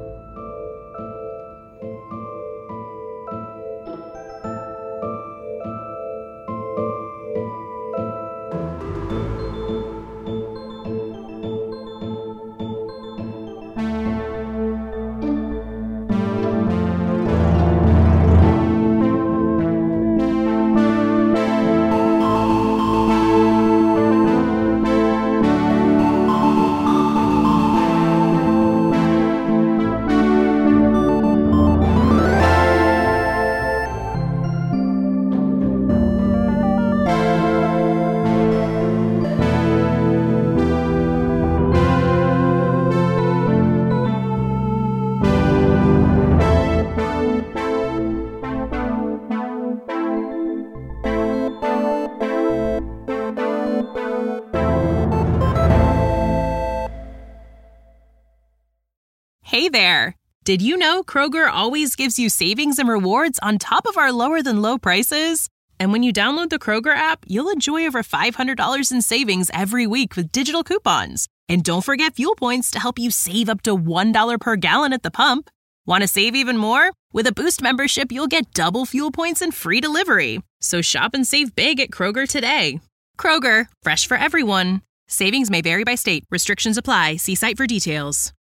Hey there! Did you know Kroger always gives you savings and rewards on top of our lower-than-low prices? And when you download the Kroger app, you'll enjoy over five hundred dollars in savings every week with digital coupons. And don't forget fuel points to help you save up to one dollar per gallon at the pump. Want to save even more? With a Boost membership, you'll get double fuel points and free delivery. So shop and save big at Kroger today. Kroger, fresh for everyone. Savings may vary by state. Restrictions apply. See site for details.